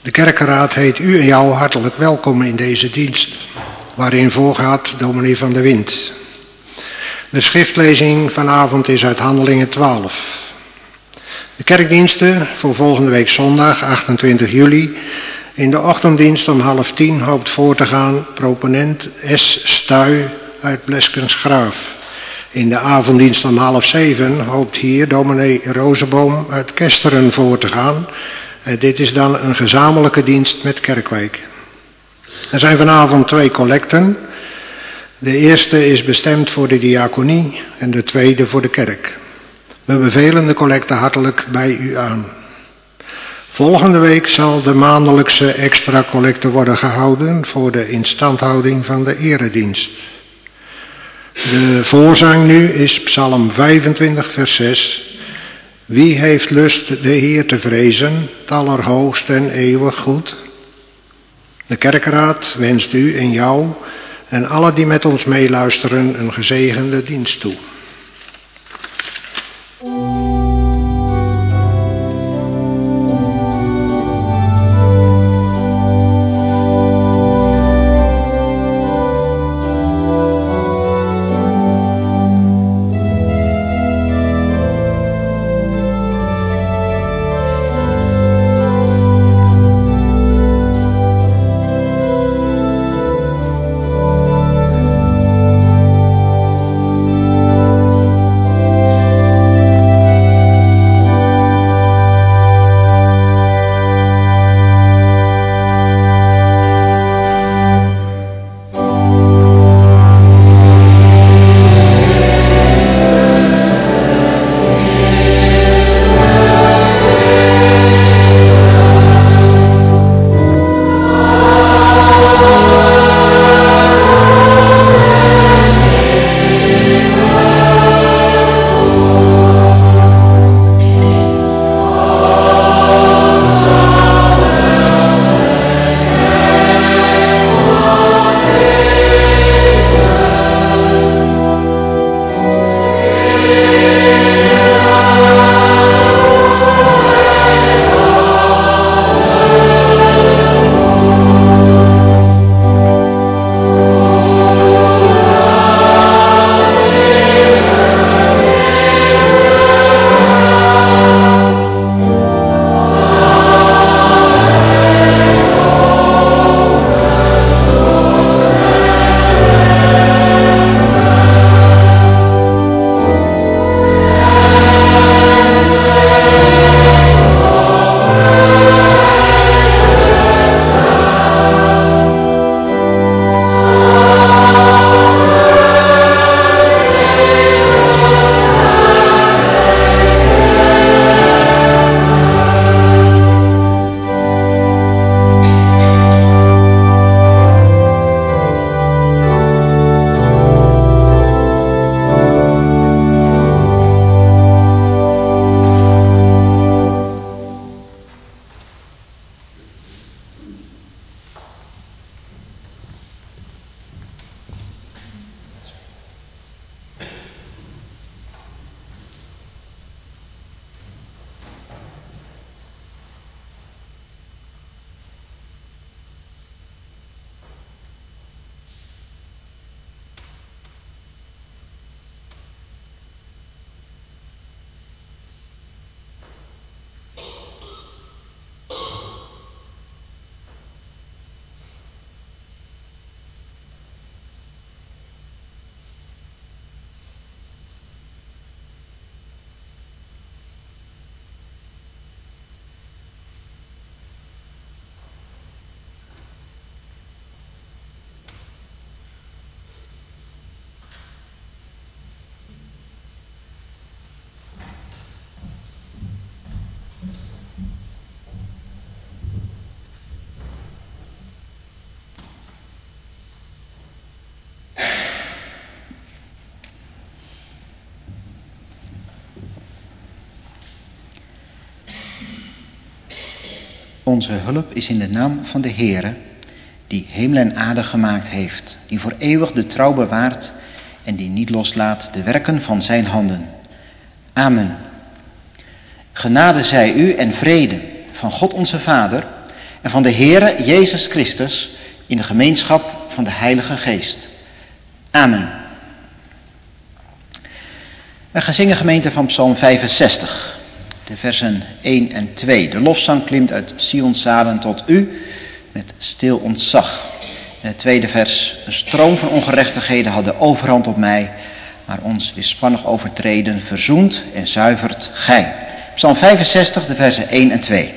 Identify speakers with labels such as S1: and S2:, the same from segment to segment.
S1: De kerkenraad heet u en jou hartelijk welkom in deze dienst, waarin voorgaat dominee Van der Wind. De schriftlezing vanavond is uit Handelingen 12. De kerkdiensten voor volgende week zondag 28 juli. In de ochtenddienst om 9:30 hoopt voor te gaan proponent S. Stuy uit Bleskensgraaf. In de avonddienst om 6:30 hoopt hier dominee Rozeboom uit Kesteren voor te gaan. Dit is dan een gezamenlijke dienst met Kerkwijk. Er zijn vanavond 2 collecten. De eerste is bestemd voor de diaconie en de tweede voor de kerk. We bevelen de collecte hartelijk bij u aan. Volgende week zal de maandelijkse extra collecte worden gehouden voor de instandhouding van de eredienst. De voorzang nu is Psalm 25 vers 6. Wie heeft lust de Heer te vrezen, het allerhoogst en eeuwig goed? De kerkenraad wenst u en jou en alle die met ons meeluisteren een gezegende dienst toe.
S2: Onze hulp is in de naam van de Heere, die hemel en aarde gemaakt heeft, die voor eeuwig de trouw bewaart en die niet loslaat de werken van zijn handen. Amen. Genade zij u en vrede van God onze Vader en van de Heere Jezus Christus in de gemeenschap van de Heilige Geest. Amen. We gaan zingen, gemeente, van Psalm 65, de versen 1 en 2. De lofzang klimt uit Sions zalen tot u met stil ontzag. En het tweede vers: een stroom van ongerechtigheden had de overhand op mij, maar ons weerspannig overtreden verzoent en zuivert gij. Psalm 65, de versen 1 en 2.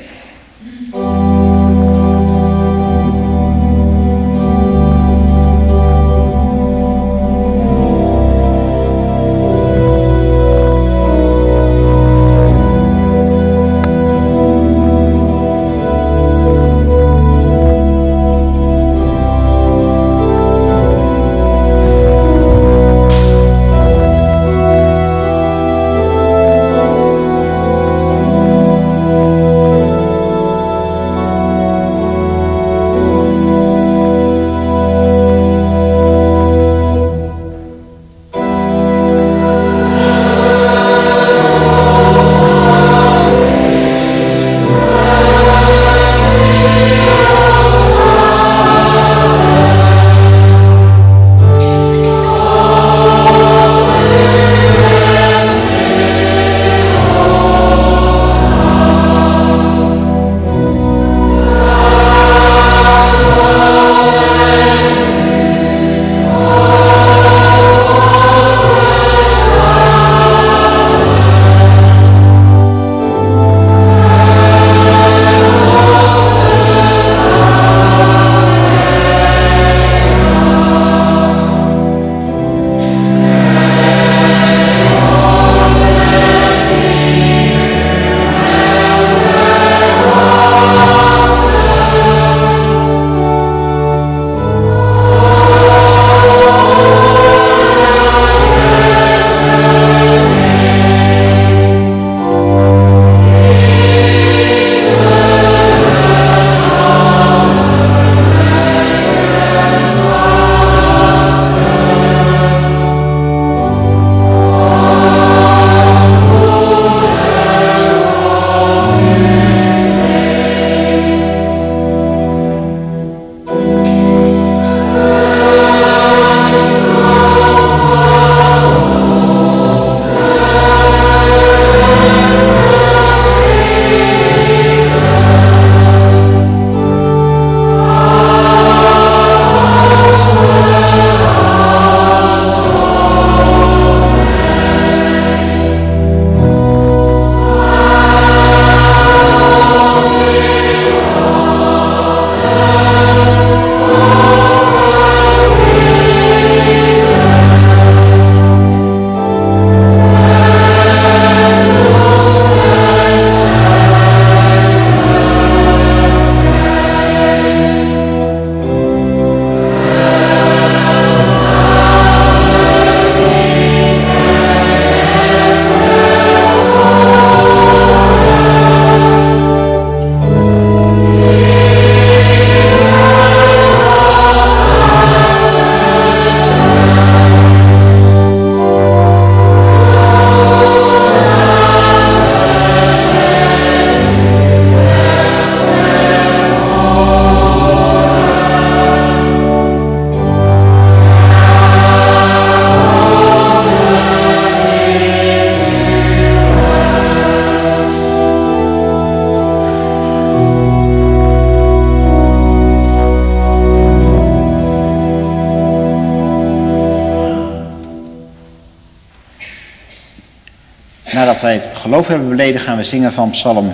S2: Nadat wij het geloof hebben beleden, gaan we zingen van Psalm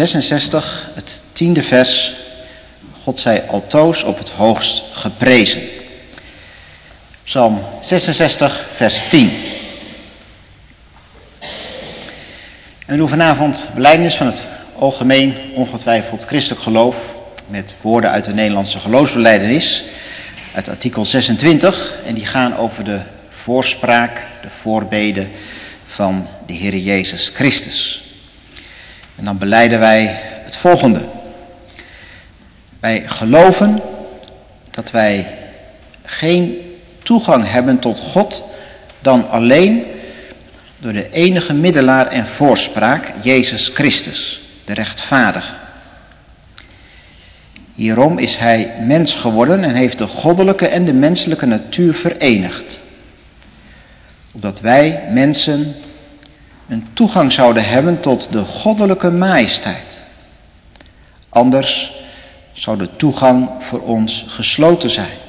S2: 66, het 10e vers. God zij altoos op het hoogst geprezen. Psalm 66, vers 10. En we doen vanavond belijdenis van het algemeen, ongetwijfeld christelijk geloof, met woorden uit de Nederlandse geloofsbelijdenis, uit artikel 26. En die gaan over de voorspraak, de voorbeden van de Heere Jezus Christus. En dan belijden wij het volgende. Wij geloven dat wij geen toegang hebben tot God dan alleen door de enige middelaar en voorspraak, Jezus Christus, de rechtvaardige. Hierom is hij mens geworden en heeft de goddelijke en de menselijke natuur verenigd. Opdat wij mensen een toegang zouden hebben tot de goddelijke majesteit. Anders zou de toegang voor ons gesloten zijn.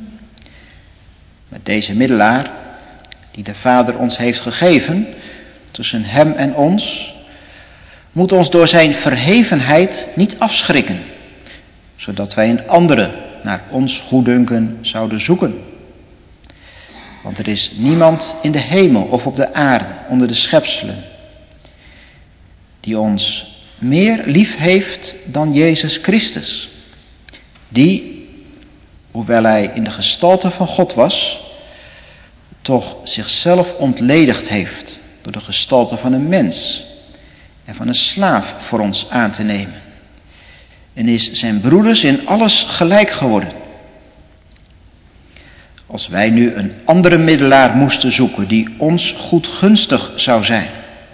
S2: Met deze middelaar, die de Vader ons heeft gegeven, tussen hem en ons, moet ons door zijn verhevenheid niet afschrikken, zodat wij een andere naar ons goeddunken zouden zoeken. Want er is niemand in de hemel of op de aarde, onder de schepselen, die ons meer lief heeft dan Jezus Christus. Die, hoewel hij in de gestalte van God was, toch zichzelf ontledigd heeft door de gestalte van een mens en van een slaaf voor ons aan te nemen. En is zijn broeders in alles gelijk geworden. Als wij nu een andere middelaar moesten zoeken die ons goedgunstig zou zijn,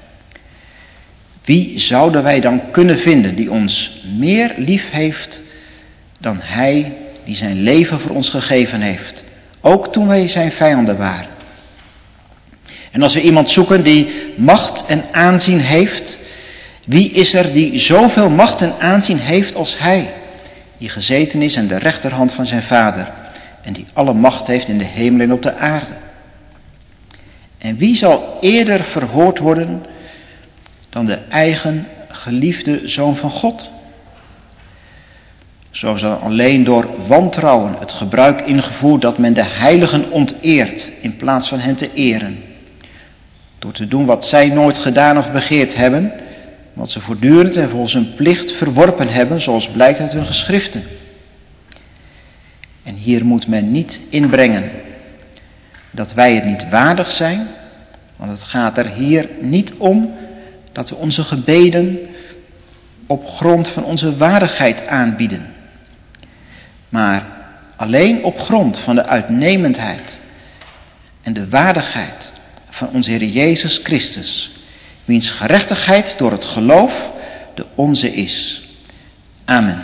S2: wie zouden wij dan kunnen vinden die ons meer lief heeft dan hij die zijn leven voor ons gegeven heeft, ook toen wij zijn vijanden waren? En als we iemand zoeken die macht en aanzien heeft, wie is er die zoveel macht en aanzien heeft als hij, die gezeten is aan de rechterhand van zijn Vader en die alle macht heeft in de hemel en op de aarde? En wie zal eerder verhoord worden dan de eigen geliefde Zoon van God? Zo is er alleen door wantrouwen het gebruik ingevoerd dat men de heiligen onteert in plaats van hen te eren. Door te doen wat zij nooit gedaan of begeerd hebben, wat ze voortdurend en volgens hun plicht verworpen hebben, zoals blijkt uit hun geschriften. En hier moet men niet inbrengen dat wij het niet waardig zijn, want het gaat er hier niet om dat we onze gebeden op grond van onze waardigheid aanbieden, maar alleen op grond van de uitnemendheid en de waardigheid van onze Heer Jezus Christus, wiens gerechtigheid door het geloof de onze is. Amen.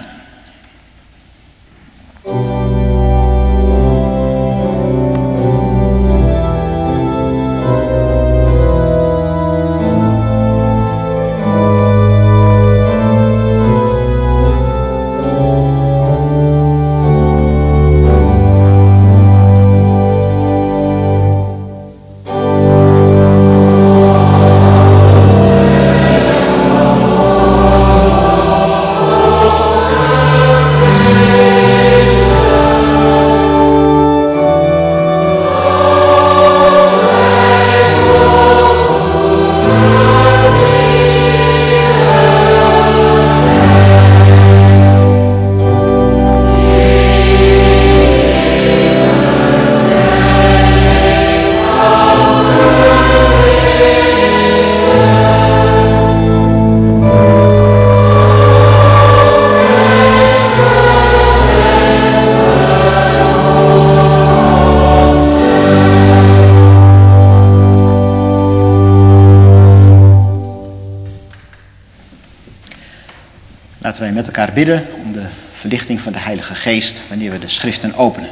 S2: Laten wij met elkaar bidden om de verlichting van de Heilige Geest wanneer we de schriften openen.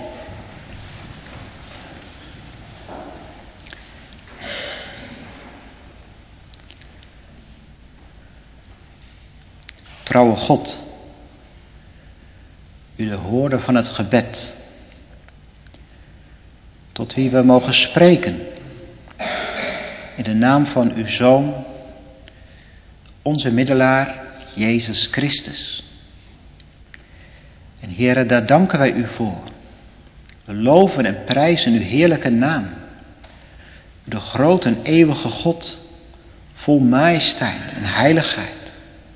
S2: Trouwe God, u de hoorder van het gebed, tot wie we mogen spreken in de naam van uw Zoon, onze middelaar, Jezus Christus. En Heere, daar danken wij u voor. We loven en prijzen uw heerlijke naam. De grote en eeuwige God, vol majesteit en heiligheid.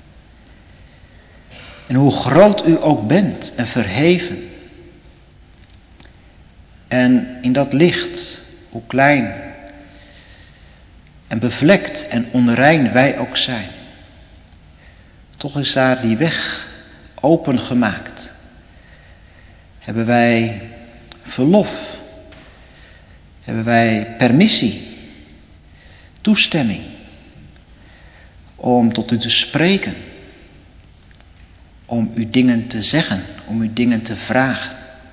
S2: En hoe groot u ook bent en verheven. En in dat licht, hoe klein en bevlekt en onrein wij ook zijn. Toch is daar die weg opengemaakt. Hebben wij verlof? Hebben wij permissie? Toestemming om tot u te spreken? om u dingen te zeggen, om u dingen te vragen.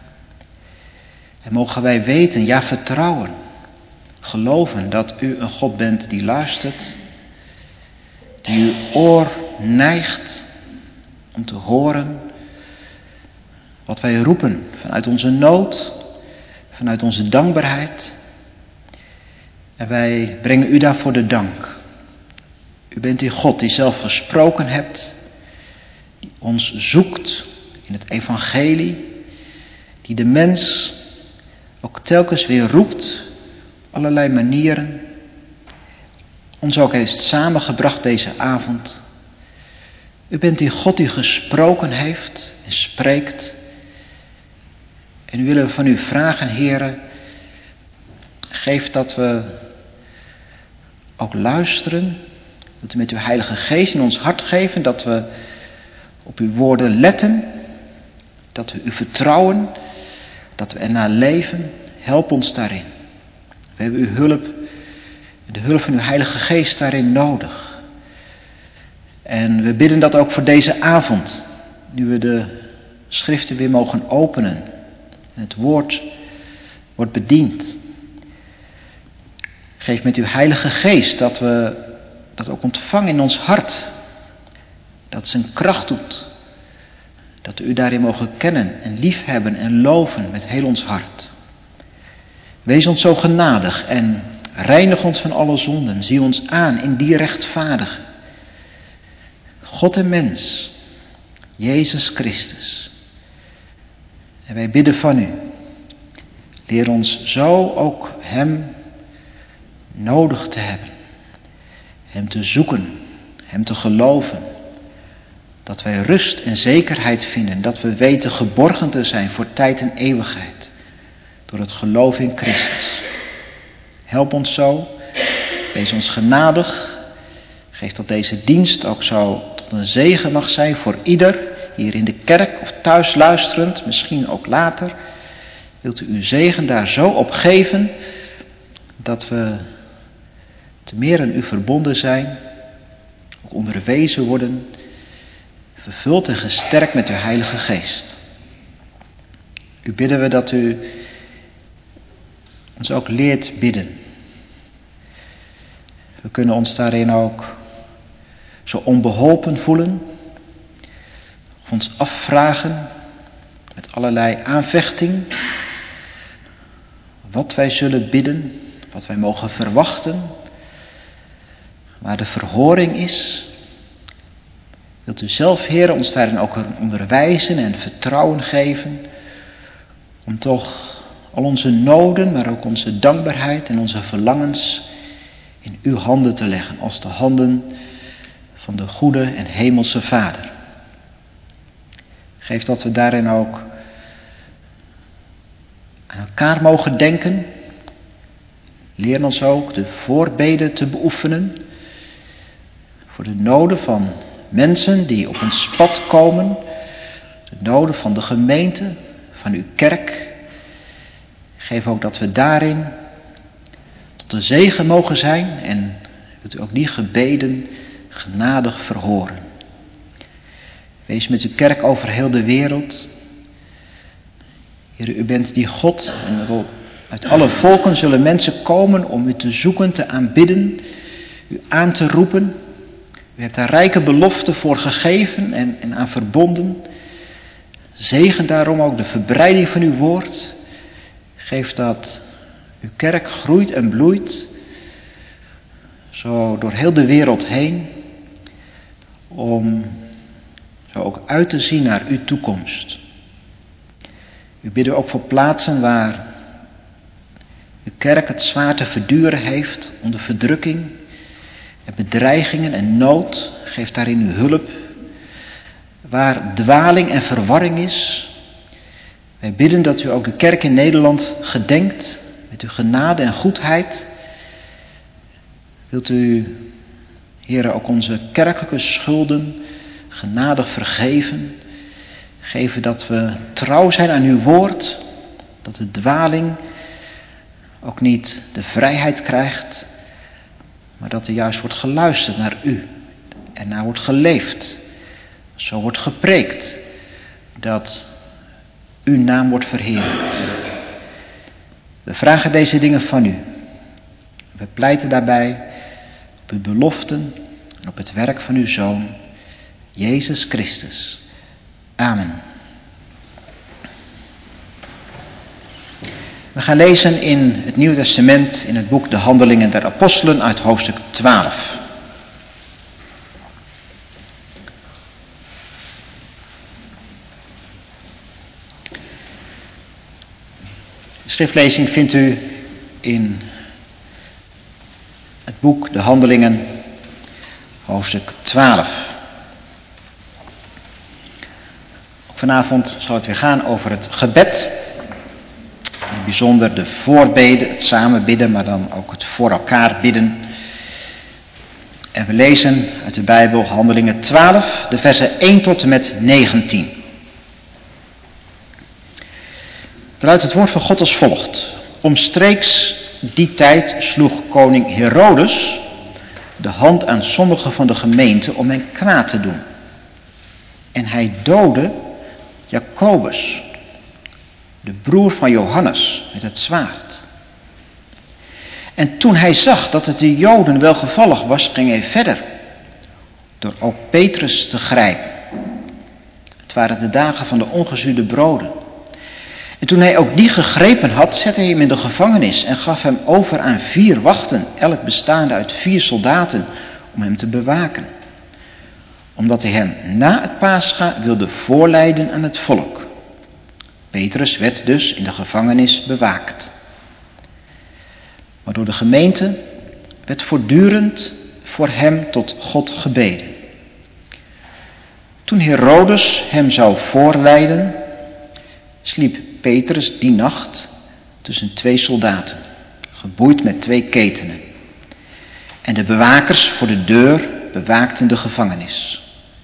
S2: En mogen wij weten, ja vertrouwen, geloven dat u een God bent die luistert, die uw oor neigt om te horen wat wij roepen vanuit onze nood, vanuit onze dankbaarheid. En wij brengen u daarvoor de dank. U bent die God die zelf gesproken hebt, die ons zoekt in het evangelie, die de mens ook telkens weer roept, op allerlei manieren, ons ook heeft samengebracht deze avond. U bent die God die gesproken heeft en spreekt. En nu willen we van u vragen, Heere, geef dat we ook luisteren, dat u met uw Heilige Geest in ons hart geven, dat we op uw woorden letten, dat we u vertrouwen, dat we ernaar leven. Help ons daarin. We hebben uw hulp, de hulp van uw Heilige Geest daarin nodig. En we bidden dat ook voor deze avond, nu we de schriften weer mogen openen en het woord wordt bediend. Geef met uw Heilige Geest dat we dat ook ontvangen in ons hart. Dat zijn kracht doet. Dat we u daarin mogen kennen en liefhebben en loven met heel ons hart. Wees ons zo genadig en reinig ons van alle zonden. Zie ons aan in die rechtvaardige. God en mens, Jezus Christus. En wij bidden van u. Leer ons zo ook hem nodig te hebben. Hem te zoeken, hem te geloven. Dat wij rust en zekerheid vinden. Dat we weten geborgen te zijn voor tijd en eeuwigheid. Door het geloof in Christus. Help ons zo. Wees ons genadig. Geef dat deze dienst ook zo tot een zegen mag zijn voor ieder. Hier in de kerk of thuis luisterend. Misschien ook later. Wilt u uw zegen daar zo op geven. Dat we te meer aan u verbonden zijn. Ook onderwezen worden. Vervuld en gesterkt met uw Heilige Geest. U bidden we dat u ons ook leert bidden. We kunnen ons daarin ook zo onbeholpen voelen. Of ons afvragen met allerlei aanvechting. Wat wij zullen bidden, wat wij mogen verwachten. Waar de verhoring is. Wilt u zelf, Heer, ons daarin ook onderwijzen en vertrouwen geven. Om toch al onze noden, maar ook onze dankbaarheid en onze verlangens in uw handen te leggen. Als de handen van de goede en hemelse Vader. Geef dat we daarin ook aan elkaar mogen denken. Leer ons ook de voorbeden te beoefenen. Voor de noden van mensen die op ons pad komen. De noden van de gemeente, van uw kerk. Geef ook dat we daarin tot de zegen mogen zijn. En dat u ook die gebeden genadig verhoren. Wees met uw kerk over heel de wereld. Heer, u bent die God. En uit alle volken zullen mensen komen om u te zoeken, te aanbidden. U aan te roepen. U hebt daar rijke beloften voor gegeven en aan verbonden. Zegen daarom ook de verbreiding van uw woord. Geef dat uw kerk groeit en bloeit. Zo door heel de wereld heen. Om zo ook uit te zien naar uw toekomst. U bidden ook voor plaatsen waar uw kerk het zwaar te verduren heeft onder verdrukking. En bedreigingen en nood, geef daarin uw hulp. Waar dwaling en verwarring is. Wij bidden dat u ook de kerk in Nederland gedenkt. Met uw genade en goedheid. Wilt u, Heere, ook onze kerkelijke schulden genadig vergeven. Geven dat we trouw zijn aan uw woord. Dat de dwaling ook niet de vrijheid krijgt. Maar dat er juist wordt geluisterd naar u. En naar wordt geleefd. zo wordt gepreekt, dat uw naam wordt verheerlijkt. We vragen deze dingen van u. We pleiten daarbij op uw beloften en op het werk van uw Zoon, Jezus Christus. Amen. We gaan lezen in het Nieuwe Testament, in het boek De Handelingen der Apostelen uit hoofdstuk 12. De schriftlezing vindt u in het boek De Handelingen, hoofdstuk 12. Vanavond zal het weer gaan over het gebed. In het bijzonder de voorbeden, het samen bidden, maar dan ook het voor elkaar bidden. En we lezen uit de Bijbel Handelingen 12, de versen 1 tot en met 19. Er luidt het woord van God als volgt. Omstreeks die tijd sloeg koning Herodes de hand aan sommigen van de gemeente om hen kwaad te doen. En hij doodde Jacobus, de broer van Johannes, met het zwaard. En toen hij zag dat het de Joden welgevallig was, ging hij verder, door ook Petrus te grijpen. Het waren de dagen van de ongezuurde broden. En toen hij ook die gegrepen had, zette hij hem in de gevangenis en gaf hem over aan 4 wachten, elk bestaande uit 4 soldaten, om hem te bewaken. Omdat hij hem na het Pascha wilde voorleiden aan het volk. Petrus werd dus in de gevangenis bewaakt. Maar door de gemeente werd voortdurend voor hem tot God gebeden. Toen Herodes hem zou voorleiden, sliep Petrus die nacht tussen 2 soldaten, geboeid met 2 ketenen. En de bewakers voor de deur bewaakten de gevangenis.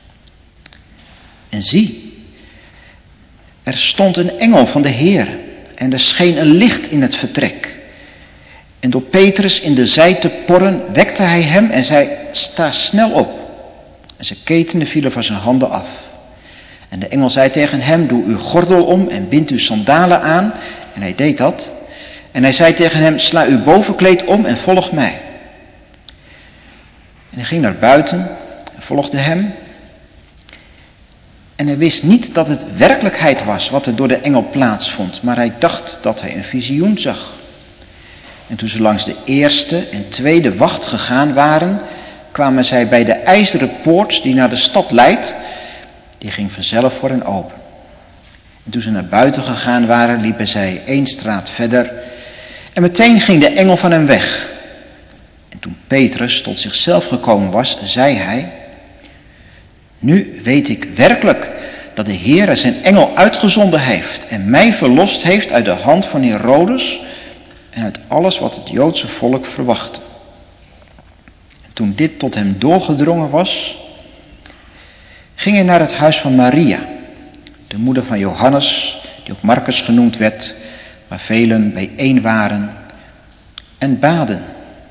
S2: En zie, er stond een engel van de Heer en er scheen een licht in het vertrek. En door Petrus in de zij te porren wekte hij hem en zei, sta snel op. En zijn ketenen vielen van zijn handen af. En de engel zei tegen hem, doe uw gordel om en bind uw sandalen aan. En hij deed dat. En hij zei tegen hem, sla uw bovenkleed om en volg mij. En hij ging naar buiten en volgde hem. En hij wist niet dat het werkelijkheid was wat er door de engel plaatsvond, maar hij dacht dat hij een visioen zag. En toen ze langs de eerste en tweede wacht gegaan waren, kwamen zij bij de ijzeren poort die naar de stad leidt. Die ging vanzelf voor hen open. En toen ze naar buiten gegaan waren, liepen zij 1 straat verder. En meteen ging de engel van hem weg. En toen Petrus tot zichzelf gekomen was, zei hij, nu weet ik werkelijk dat de Heer zijn engel uitgezonden heeft en mij verlost heeft uit de hand van Herodes en uit alles wat het Joodse volk verwachtte. En toen dit tot hem doorgedrongen was, ging hij naar het huis van Maria, de moeder van Johannes, die ook Marcus genoemd werd, waar velen bijeen waren, en baden.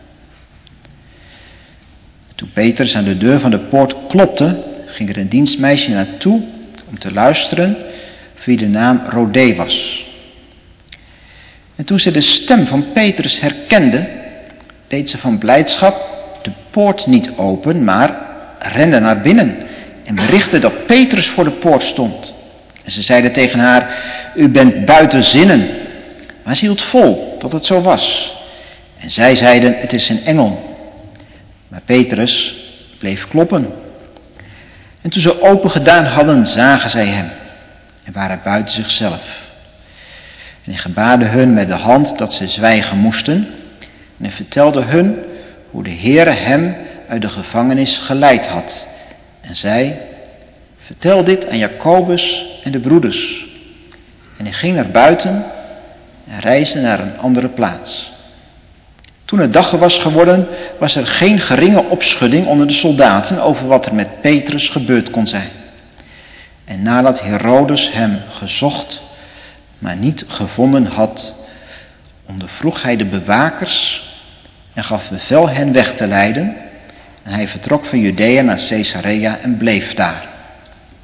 S2: Toen Petrus aan de deur van de poort klopte, ging er een dienstmeisje naartoe om te luisteren wie de naam Rodé was. En toen ze de stem van Petrus herkende, deed ze van blijdschap de poort niet open, maar rende naar binnen en berichtte dat Petrus voor de poort stond. En ze zeiden tegen haar, u bent buiten zinnen. Maar ze hield vol dat het zo was. En zij zeiden, het is een engel. Maar Petrus bleef kloppen. En toen ze open gedaan hadden, zagen zij hem en waren buiten zichzelf. En hij gebaarde hun met de hand dat ze zwijgen moesten. En hij vertelde hun hoe de Heere hem uit de gevangenis geleid had. En zei, vertel dit aan Jacobus en de broeders. En hij ging naar buiten en reisde naar een andere plaats. Toen het dag was geworden, was er geen geringe opschudding onder de soldaten over wat er met Petrus gebeurd kon zijn. En nadat Herodes hem gezocht, maar niet gevonden had, ondervroeg hij de bewakers en gaf bevel hen weg te leiden. En hij vertrok van Judea naar Caesarea en bleef daar.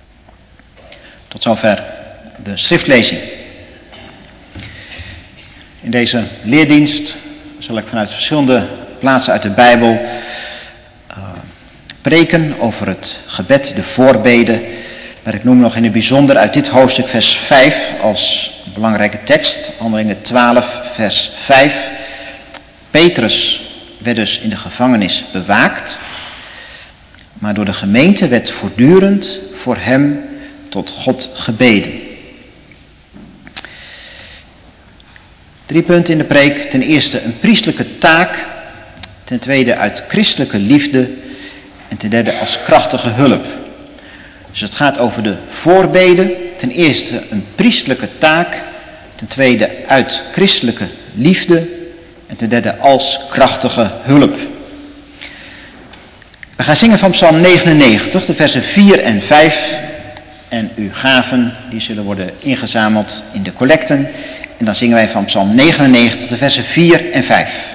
S2: Tot zover de schriftlezing. In deze leerdienst zal ik vanuit verschillende plaatsen uit de Bijbel preken over het gebed, de voorbeden. Maar ik noem nog in het bijzonder uit dit hoofdstuk vers 5 als belangrijke tekst. Handelingen 12 vers 5. Petrus werd dus in de gevangenis bewaakt. Maar door de gemeente werd voortdurend voor hem tot God gebeden. 3 punten in de preek. Ten eerste een priestelijke taak. Ten tweede uit christelijke liefde. En ten derde als krachtige hulp. Dus het gaat over de voorbeden. Ten eerste een priestelijke taak. Ten tweede uit christelijke liefde. En ten derde als krachtige hulp. We gaan zingen van Psalm 99, de versen 4 en 5. En uw gaven die zullen worden ingezameld in de collecten. En dan zingen wij van Psalm 99, de versen 4 en 5.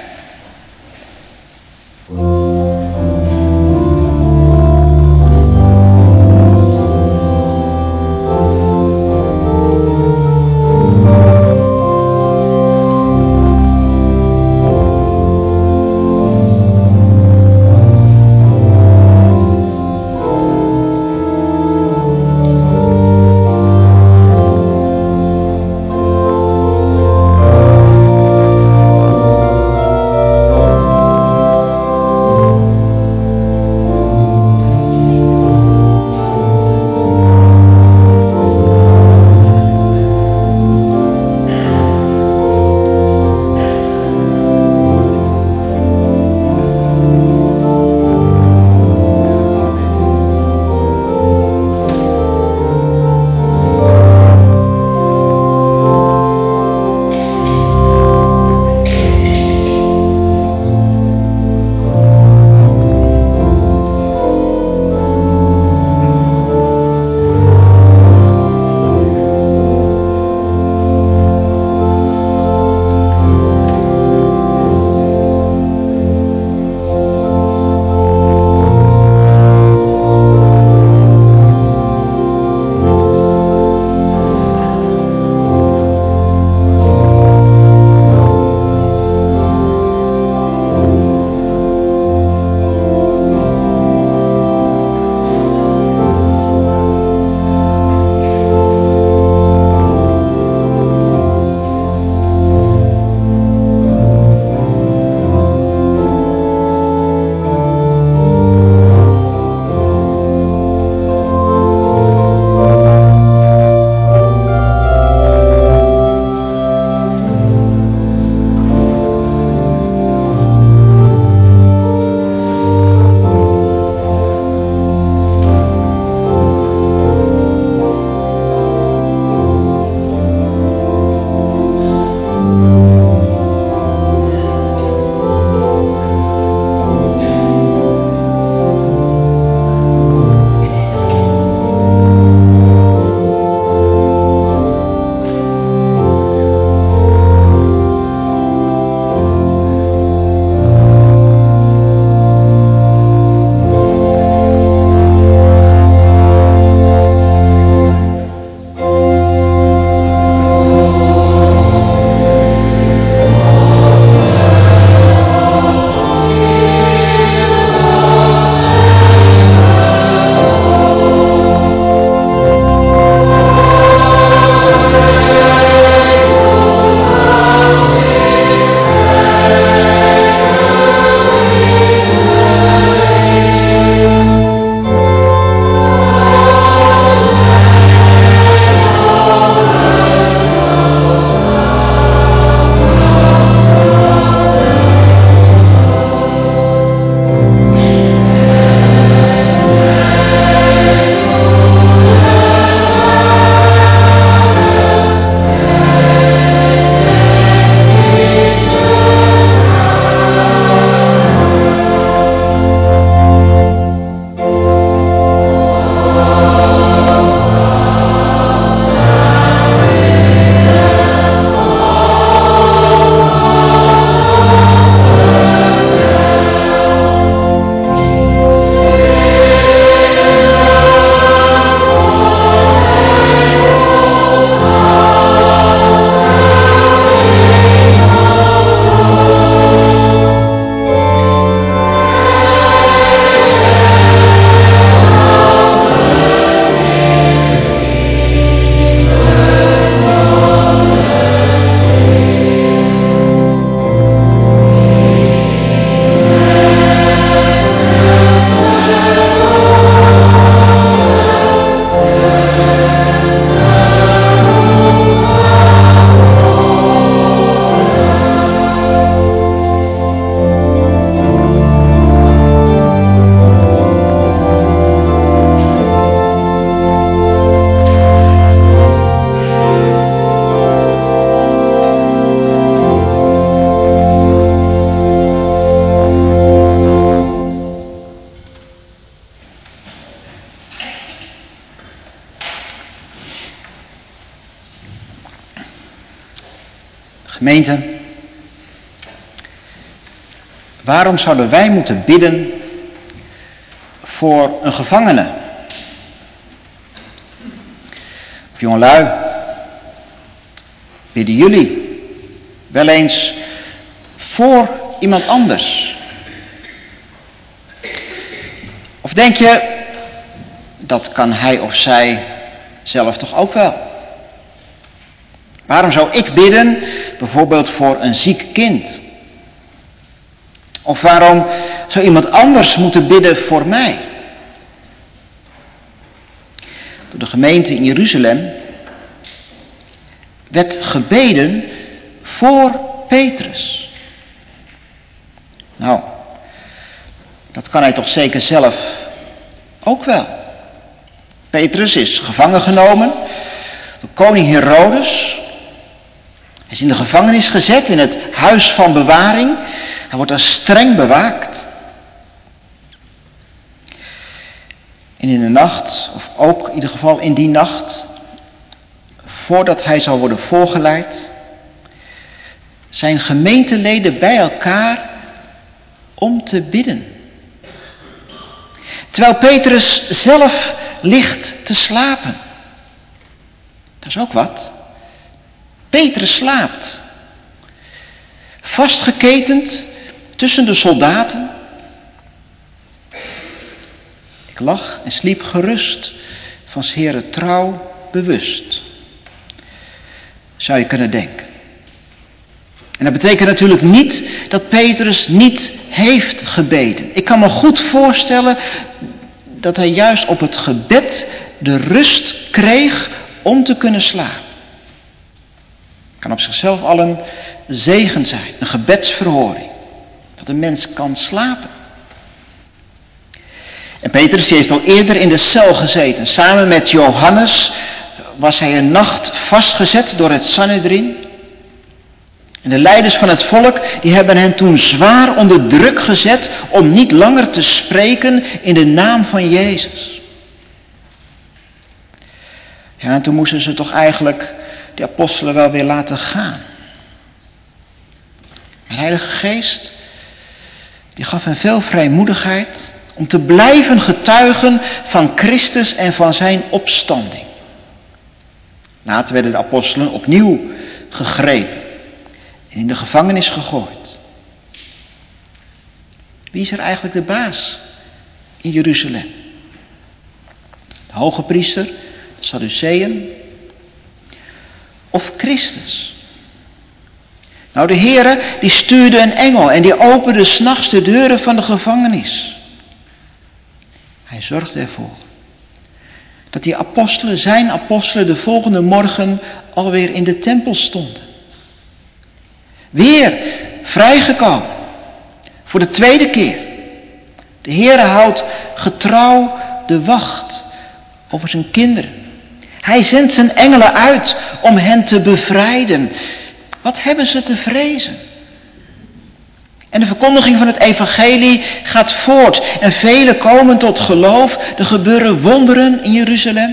S2: Gemeente, waarom zouden wij moeten bidden voor een gevangene? Of jongelui, bidden jullie wel eens voor iemand anders? Of denk je, dat kan hij of zij zelf toch ook wel? Waarom zou ik bidden, bijvoorbeeld voor een ziek kind? Of waarom zou iemand anders moeten bidden voor mij? Door de gemeente in Jeruzalem werd gebeden voor Petrus. Nou, dat kan hij toch zeker zelf ook wel. Petrus is gevangen genomen door koning Herodes. Hij is in de gevangenis gezet in het huis van bewaring. Hij wordt daar streng bewaakt. En in de nacht, of ook in ieder geval in die nacht, voordat hij zal worden voorgeleid, zijn gemeenteleden bij elkaar om te bidden. Terwijl Petrus zelf ligt te slapen. Dat is ook wat. Petrus slaapt. Vastgeketend tussen de soldaten. Ik lag en sliep gerust, van 's Heren trouw bewust. Zou je kunnen denken. En dat betekent natuurlijk niet dat Petrus niet heeft gebeden. Ik kan me goed voorstellen dat hij juist op het gebed de rust kreeg om te kunnen slapen. Kan op zichzelf al een zegen zijn, een gebedsverhoring. Dat een mens kan slapen. En Petrus die heeft al eerder in de cel gezeten. Samen met Johannes was hij een nacht vastgezet door het Sanhedrin. En de leiders van het volk die hebben hen toen zwaar onder druk gezet om niet langer te spreken in de naam van Jezus. Ja, en toen moesten ze toch eigenlijk de apostelen wel weer laten gaan. Maar de Heilige Geest die gaf hen veel vrijmoedigheid om te blijven getuigen van Christus en van zijn opstanding. Later werden de apostelen opnieuw gegrepen en in de gevangenis gegooid. Wie is er eigenlijk de baas in Jeruzalem? De hoge priester, de Sadduceeën of Christus? Nou, de Heere die stuurde een engel en die opende 's nachts de deuren van de gevangenis. Hij zorgde ervoor dat die apostelen, zijn apostelen, de volgende morgen alweer in de tempel stonden. Weer vrijgekomen. Voor de tweede keer. De Heere houdt getrouw de wacht over zijn kinderen. Hij zendt zijn engelen uit om hen te bevrijden. Wat hebben ze te vrezen? En de verkondiging van het evangelie gaat voort. En velen komen tot geloof. Er gebeuren wonderen in Jeruzalem.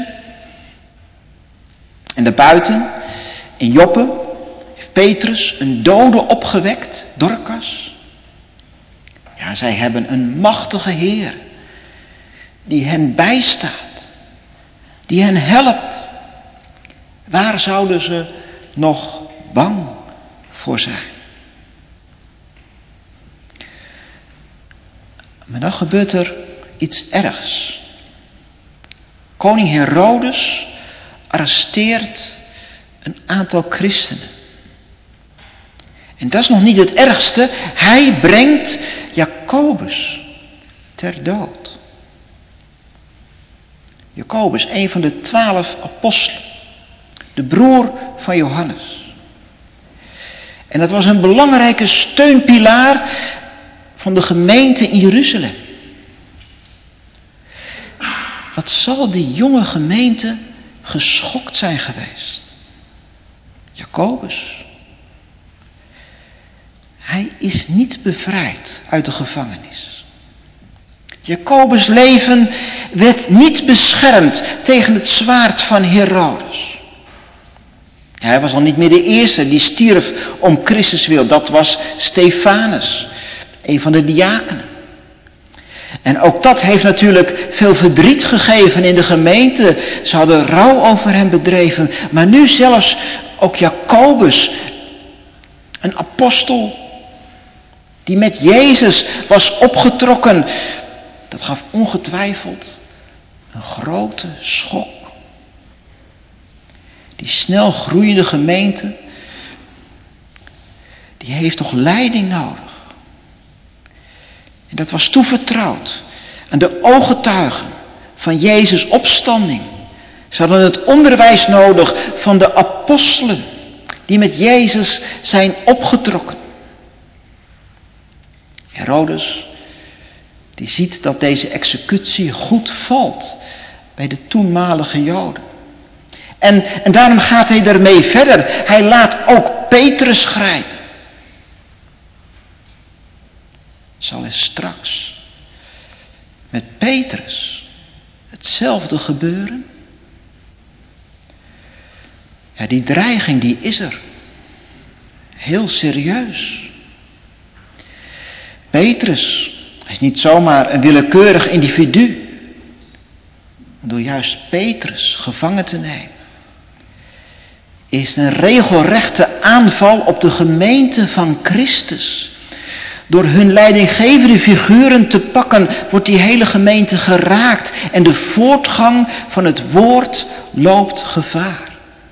S2: En daarbuiten, in Joppe, heeft Petrus een dode opgewekt, Dorcas. Ja, zij hebben een machtige Heer die hen bijstaat, die hen helpt. Waar zouden ze nog bang voor zijn? Maar dan gebeurt er iets ergs. Koning Herodes arresteert een aantal christenen. En dat is nog niet het ergste. Hij brengt Jacobus ter dood. Jacobus, een van de 12 apostelen. De broer van Johannes. En dat was een belangrijke steunpilaar van de gemeente in Jeruzalem. Wat zal die jonge gemeente geschokt zijn geweest. Jacobus. Hij is niet bevrijd uit de gevangenis. Jacobus' leven werd niet beschermd tegen het zwaard van Herodes. Hij was al niet meer de eerste die stierf om Christus wil. Dat was Stefanus, een van de diakenen. En ook dat heeft natuurlijk veel verdriet gegeven in de gemeente. Ze hadden rouw over hem bedreven. Maar nu zelfs ook Jacobus, een apostel die met Jezus was opgetrokken. Dat gaf ongetwijfeld een grote schok. Die snel groeiende gemeente, die heeft toch leiding nodig. En dat was toevertrouwd aan de ooggetuigen van Jezus' opstanding. Ze hadden het onderwijs nodig van de apostelen die met Jezus zijn opgetrokken. Herodes, die ziet dat deze executie goed valt bij de toenmalige Joden. En daarom gaat hij ermee verder. Hij laat ook Petrus grijpen. Zal er straks met Petrus hetzelfde gebeuren? Ja, die dreiging die is er. Heel serieus. Petrus is niet zomaar een willekeurig individu. Door juist Petrus gevangen te nemen, is een regelrechte aanval op de gemeente van Christus. Door hun leidinggevende figuren te pakken, wordt die hele gemeente geraakt en de voortgang van het woord loopt gevaar.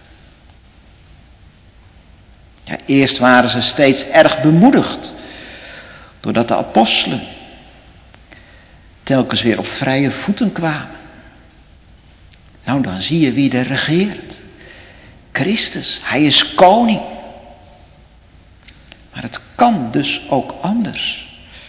S2: Ja, eerst waren ze steeds erg bemoedigd, doordat de apostelen telkens weer op vrije voeten kwamen. Nou, dan zie je wie er regeert. Christus, hij is koning. Maar het kan dus ook anders.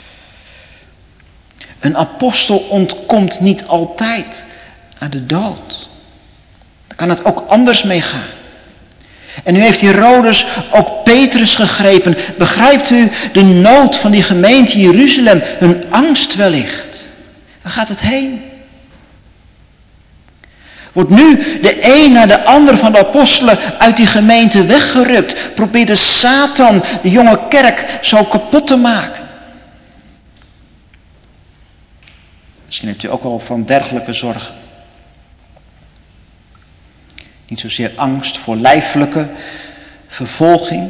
S2: Een apostel ontkomt niet altijd aan de dood. Dan kan het ook anders mee gaan. En nu heeft Herodes ook Petrus gegrepen. Begrijpt u de nood van die gemeente Jeruzalem? Hun angst wellicht. Waar gaat het heen? Wordt nu de een na de ander van de apostelen uit die gemeente weggerukt. Probeert de Satan de jonge kerk zo kapot te maken. Misschien hebt u ook wel van dergelijke zorgen. Niet zozeer angst voor lijfelijke vervolging,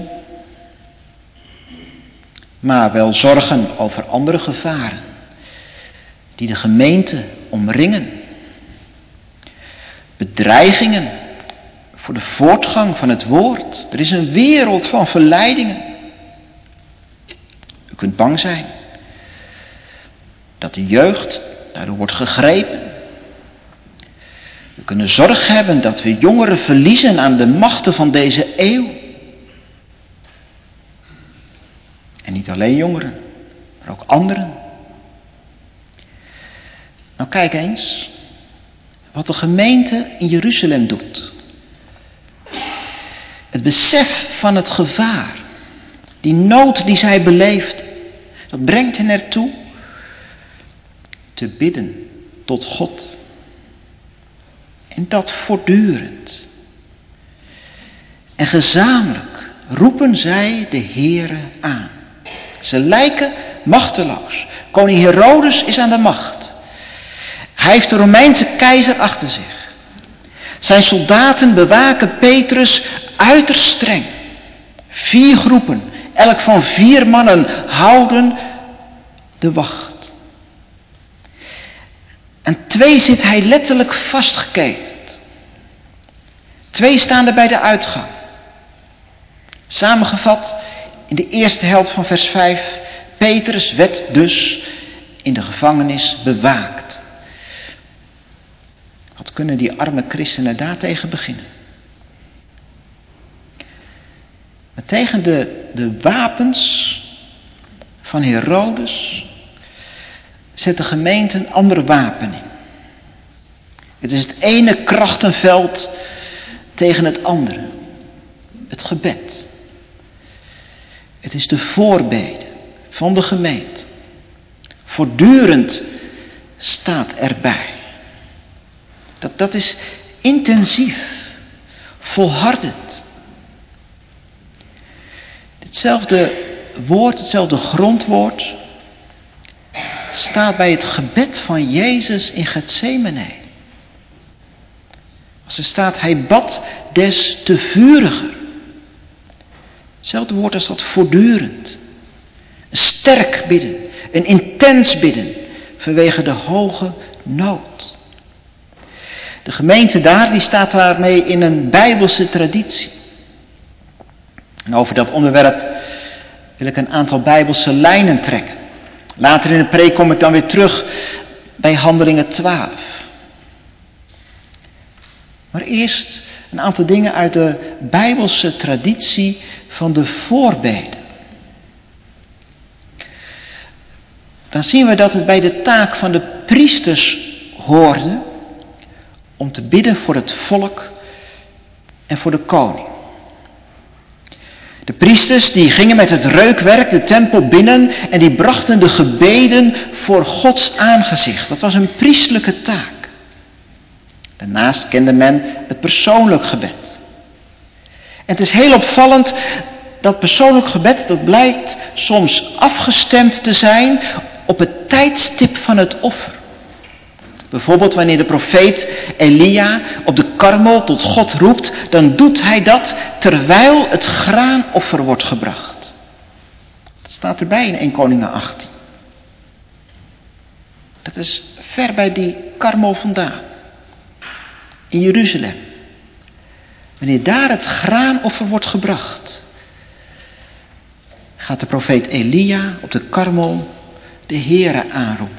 S2: maar wel zorgen over andere gevaren die de gemeente omringen. Bedreigingen voor de voortgang van het woord. Er is een wereld van verleidingen. U kunt bang zijn dat de jeugd daardoor wordt gegrepen. We kunnen zorg hebben dat we jongeren verliezen aan de machten van deze eeuw. En niet alleen jongeren, maar ook anderen. Nou, kijk eens wat de gemeente in Jeruzalem doet. Het besef van het gevaar, die nood die zij beleeft, dat brengt hen ertoe te bidden tot God. En dat voortdurend. En gezamenlijk roepen zij de Heere aan. Ze lijken machteloos. Koning Herodes is aan de macht. Hij heeft de Romeinse keizer achter zich. Zijn soldaten bewaken Petrus uiterst streng. 4 groepen, elk van 4 mannen, houden de wacht. En 2 zit hij letterlijk vastgeketend. 2 staan er bij de uitgang. Samengevat in de eerste helft van vers 5. Petrus werd dus in de gevangenis bewaakt. Wat kunnen die arme christenen daartegen beginnen? Maar tegen de wapens van Herodes zet de gemeente een ander wapen in. Het is het ene krachtenveld tegen het andere. Het gebed. Het is de voorbede van de gemeente. Voortdurend staat erbij. Dat is intensief, volhardend. Hetzelfde woord, hetzelfde grondwoord staat bij het gebed van Jezus in Getsemane. Als er staat, hij bad des te vuriger. Hetzelfde woord als dat voortdurend. Een sterk bidden, een intens bidden vanwege de hoge nood. De gemeente daar, die staat daarmee in een Bijbelse traditie. En over dat onderwerp wil ik een aantal Bijbelse lijnen trekken. Later in de preek kom ik dan weer terug bij Handelingen 12. Maar eerst een aantal dingen uit de Bijbelse traditie van de voorbeden. Dan zien we dat het bij de taak van de priesters hoorde om te bidden voor het volk en voor de koning. De priesters die gingen met het reukwerk de tempel binnen en die brachten de gebeden voor Gods aangezicht. Dat was een priestelijke taak. Daarnaast kende men het persoonlijk gebed. En het is heel opvallend dat persoonlijk gebed, dat blijkt soms afgestemd te zijn op het tijdstip van het offer. Bijvoorbeeld wanneer de profeet Elia op de Karmel tot God roept, dan doet hij dat terwijl het graanoffer wordt gebracht. Dat staat erbij in 1 Koningen 18. Dat is ver bij die Karmel vandaan. In Jeruzalem. Wanneer daar het graanoffer wordt gebracht, gaat de profeet Elia op de Karmel de Heere aanroepen.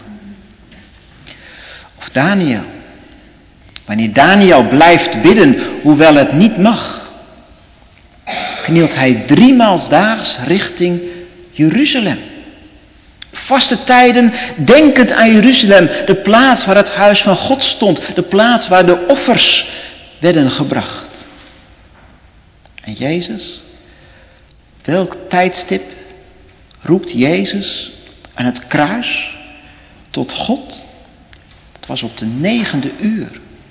S2: Of Daniel. Wanneer Daniel blijft bidden, hoewel het niet mag, knielt hij 3 maal daags richting Jeruzalem. Vaste tijden, denkend aan Jeruzalem, de plaats waar het huis van God stond, de plaats waar de offers werden gebracht. En Jezus, welk tijdstip roept Jezus aan het kruis tot God? Het was op de 9e uur.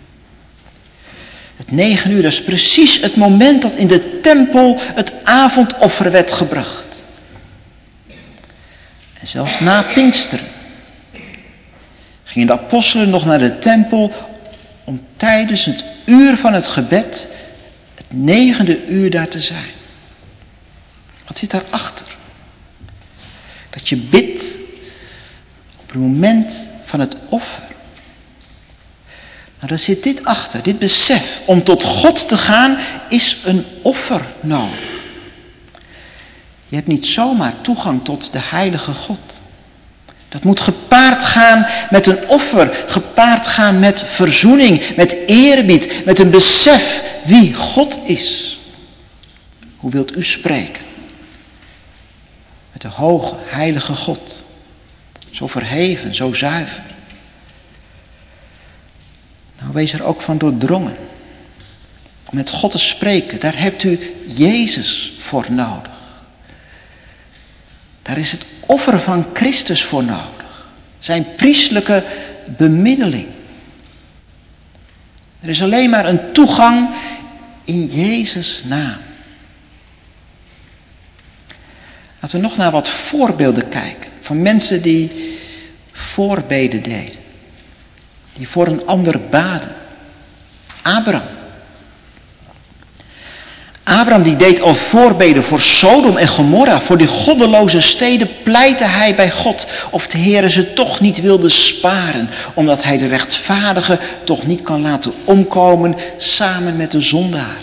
S2: Het 9 uur, dat is precies het moment dat in de tempel het avondoffer werd gebracht. En zelfs na Pinksteren gingen de apostelen nog naar de tempel om tijdens het uur van het gebed, het 9e uur, daar te zijn. Wat zit daarachter? Dat je bidt op het moment van het offer. Nou, daar zit dit achter, dit besef. Om tot God te gaan is een offer nodig. Je hebt niet zomaar toegang tot de heilige God. Dat moet gepaard gaan met een offer, gepaard gaan met verzoening, met eerbied, met een besef wie God is. Hoe wilt u spreken? Met de hoge, heilige God. Zo verheven, zo zuiver. Nou, wees er ook van doordrongen. Om met God te spreken, daar hebt u Jezus voor nodig. Daar is het offer van Christus voor nodig. Zijn priestelijke bemiddeling. Er is alleen maar een toegang in Jezus' naam. Laten we nog naar wat voorbeelden kijken. Van mensen die voorbeden deden. Die voor een ander baden. Abraham die deed al voorbeden voor Sodom en Gomorra. Voor die goddeloze steden pleitte hij bij God. Of de Heere ze toch niet wilde sparen. Omdat hij de rechtvaardige toch niet kan laten omkomen samen met de zondaar.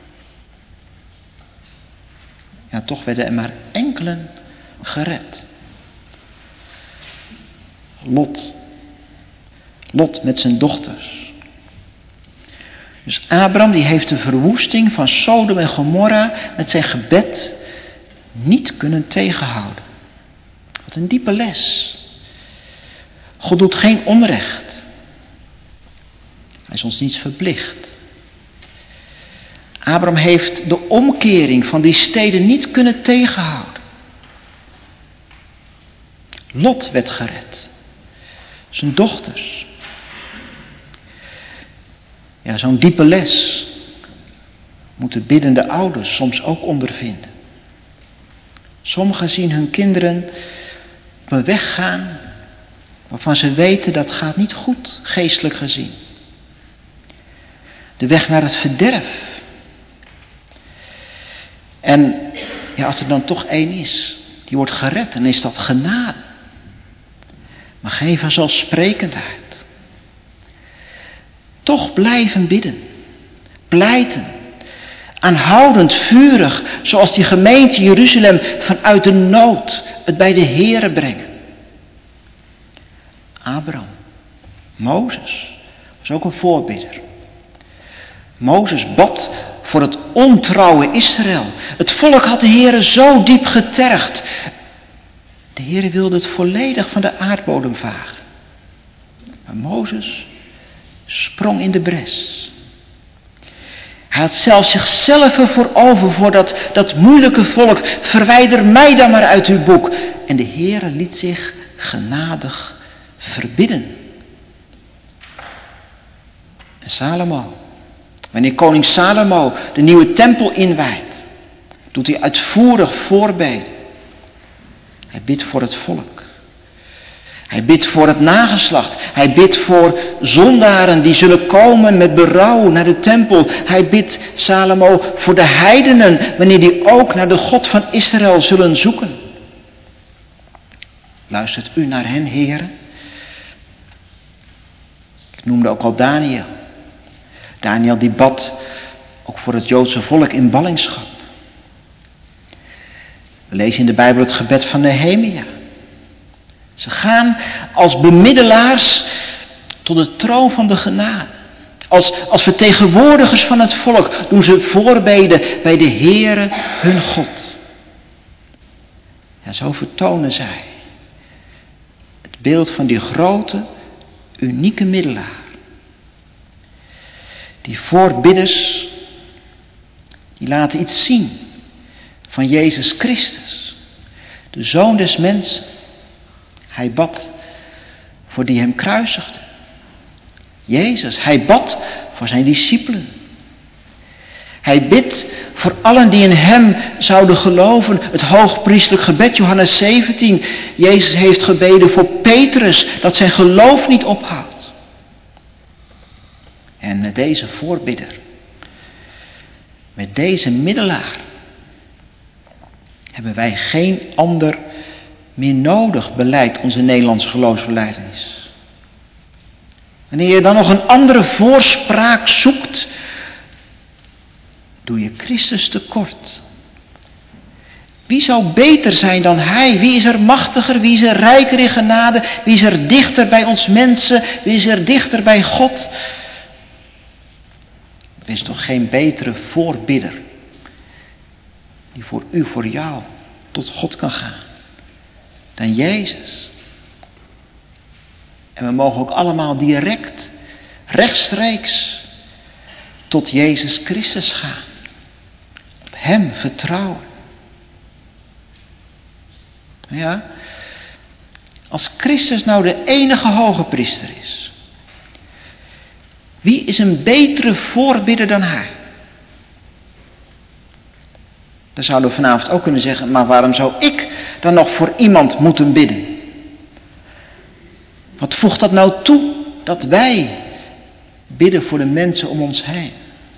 S2: Ja, toch werden er maar enkelen gered. Lot met zijn dochters. Dus Abraham die heeft de verwoesting van Sodom en Gomorra met zijn gebed niet kunnen tegenhouden. Wat een diepe les. God doet geen onrecht. Hij is ons niets verplicht. Abraham heeft de omkering van die steden niet kunnen tegenhouden. Lot werd gered. Zijn dochters. Ja, zo'n diepe les moeten biddende ouders soms ook ondervinden. Sommigen zien hun kinderen op een weg gaan waarvan ze weten dat gaat niet goed, geestelijk gezien. De weg naar het verderf. En ja, als er dan toch één is, die wordt gered, dan is dat genade. Maar geen vanzelfsprekendheid. Toch blijven bidden. Pleiten. Aanhoudend, vurig, zoals die gemeente Jeruzalem vanuit de nood het bij de Here brengen. Abraham, Mozes, was ook een voorbidder. Mozes bad voor het ontrouwe Israël. Het volk had de Here zo diep getergd. De Here wilde het volledig van de aardbodem vagen. Maar Mozes sprong in de bres. Hij had zelfs zichzelf ervoor over voor dat moeilijke volk. Verwijder mij dan maar uit uw boek. En de Heere liet zich genadig verbidden. En Salomo. Wanneer koning Salomo de nieuwe tempel inwijdt, doet hij uitvoerig voorbeden. Hij bidt voor het volk. Hij bidt voor het nageslacht. Hij bidt voor zondaren die zullen komen met berouw naar de tempel. Hij bidt Salomo voor de heidenen, wanneer die ook naar de God van Israël zullen zoeken. Luistert u naar hen, heren? Ik noemde ook al Daniel. Daniel die bad ook voor het Joodse volk in ballingschap. We lezen in de Bijbel het gebed van Nehemia. Ze gaan als bemiddelaars tot de troon van de genade. Als vertegenwoordigers van het volk doen ze voorbeden bij de Heere hun God. En zo vertonen zij het beeld van die grote, unieke middelaar. Die voorbidders, die laten iets zien van Jezus Christus, de Zoon des Mensen. Hij bad voor die hem kruisigden. Jezus, hij bad voor zijn discipelen. Hij bidt voor allen die in hem zouden geloven. Het hoogpriestelijk gebed, Johannes 17. Jezus heeft gebeden voor Petrus, dat zijn geloof niet ophoudt. En met deze voorbidder, met deze middelaar, hebben wij geen ander meer nodig, beleidt onze Nederlandse geloofsbelijdenis. Wanneer je dan nog een andere voorspraak zoekt, doe je Christus tekort. Wie zou beter zijn dan Hij? Wie is er machtiger? Wie is er rijker in genade? Wie is er dichter bij ons mensen? Wie is er dichter bij God? Er is toch geen betere voorbidder die voor u, voor jou, tot God kan gaan dan Jezus. En we mogen ook allemaal direct, rechtstreeks tot Jezus Christus gaan. Op Hem vertrouwen. Ja, als Christus nou de enige hoge priester is, wie is een betere voorbidder dan Hij? Dan zouden we vanavond ook kunnen zeggen, maar waarom zou ik dan nog voor iemand moeten bidden? Wat voegt dat nou toe dat wij bidden voor de mensen om ons heen?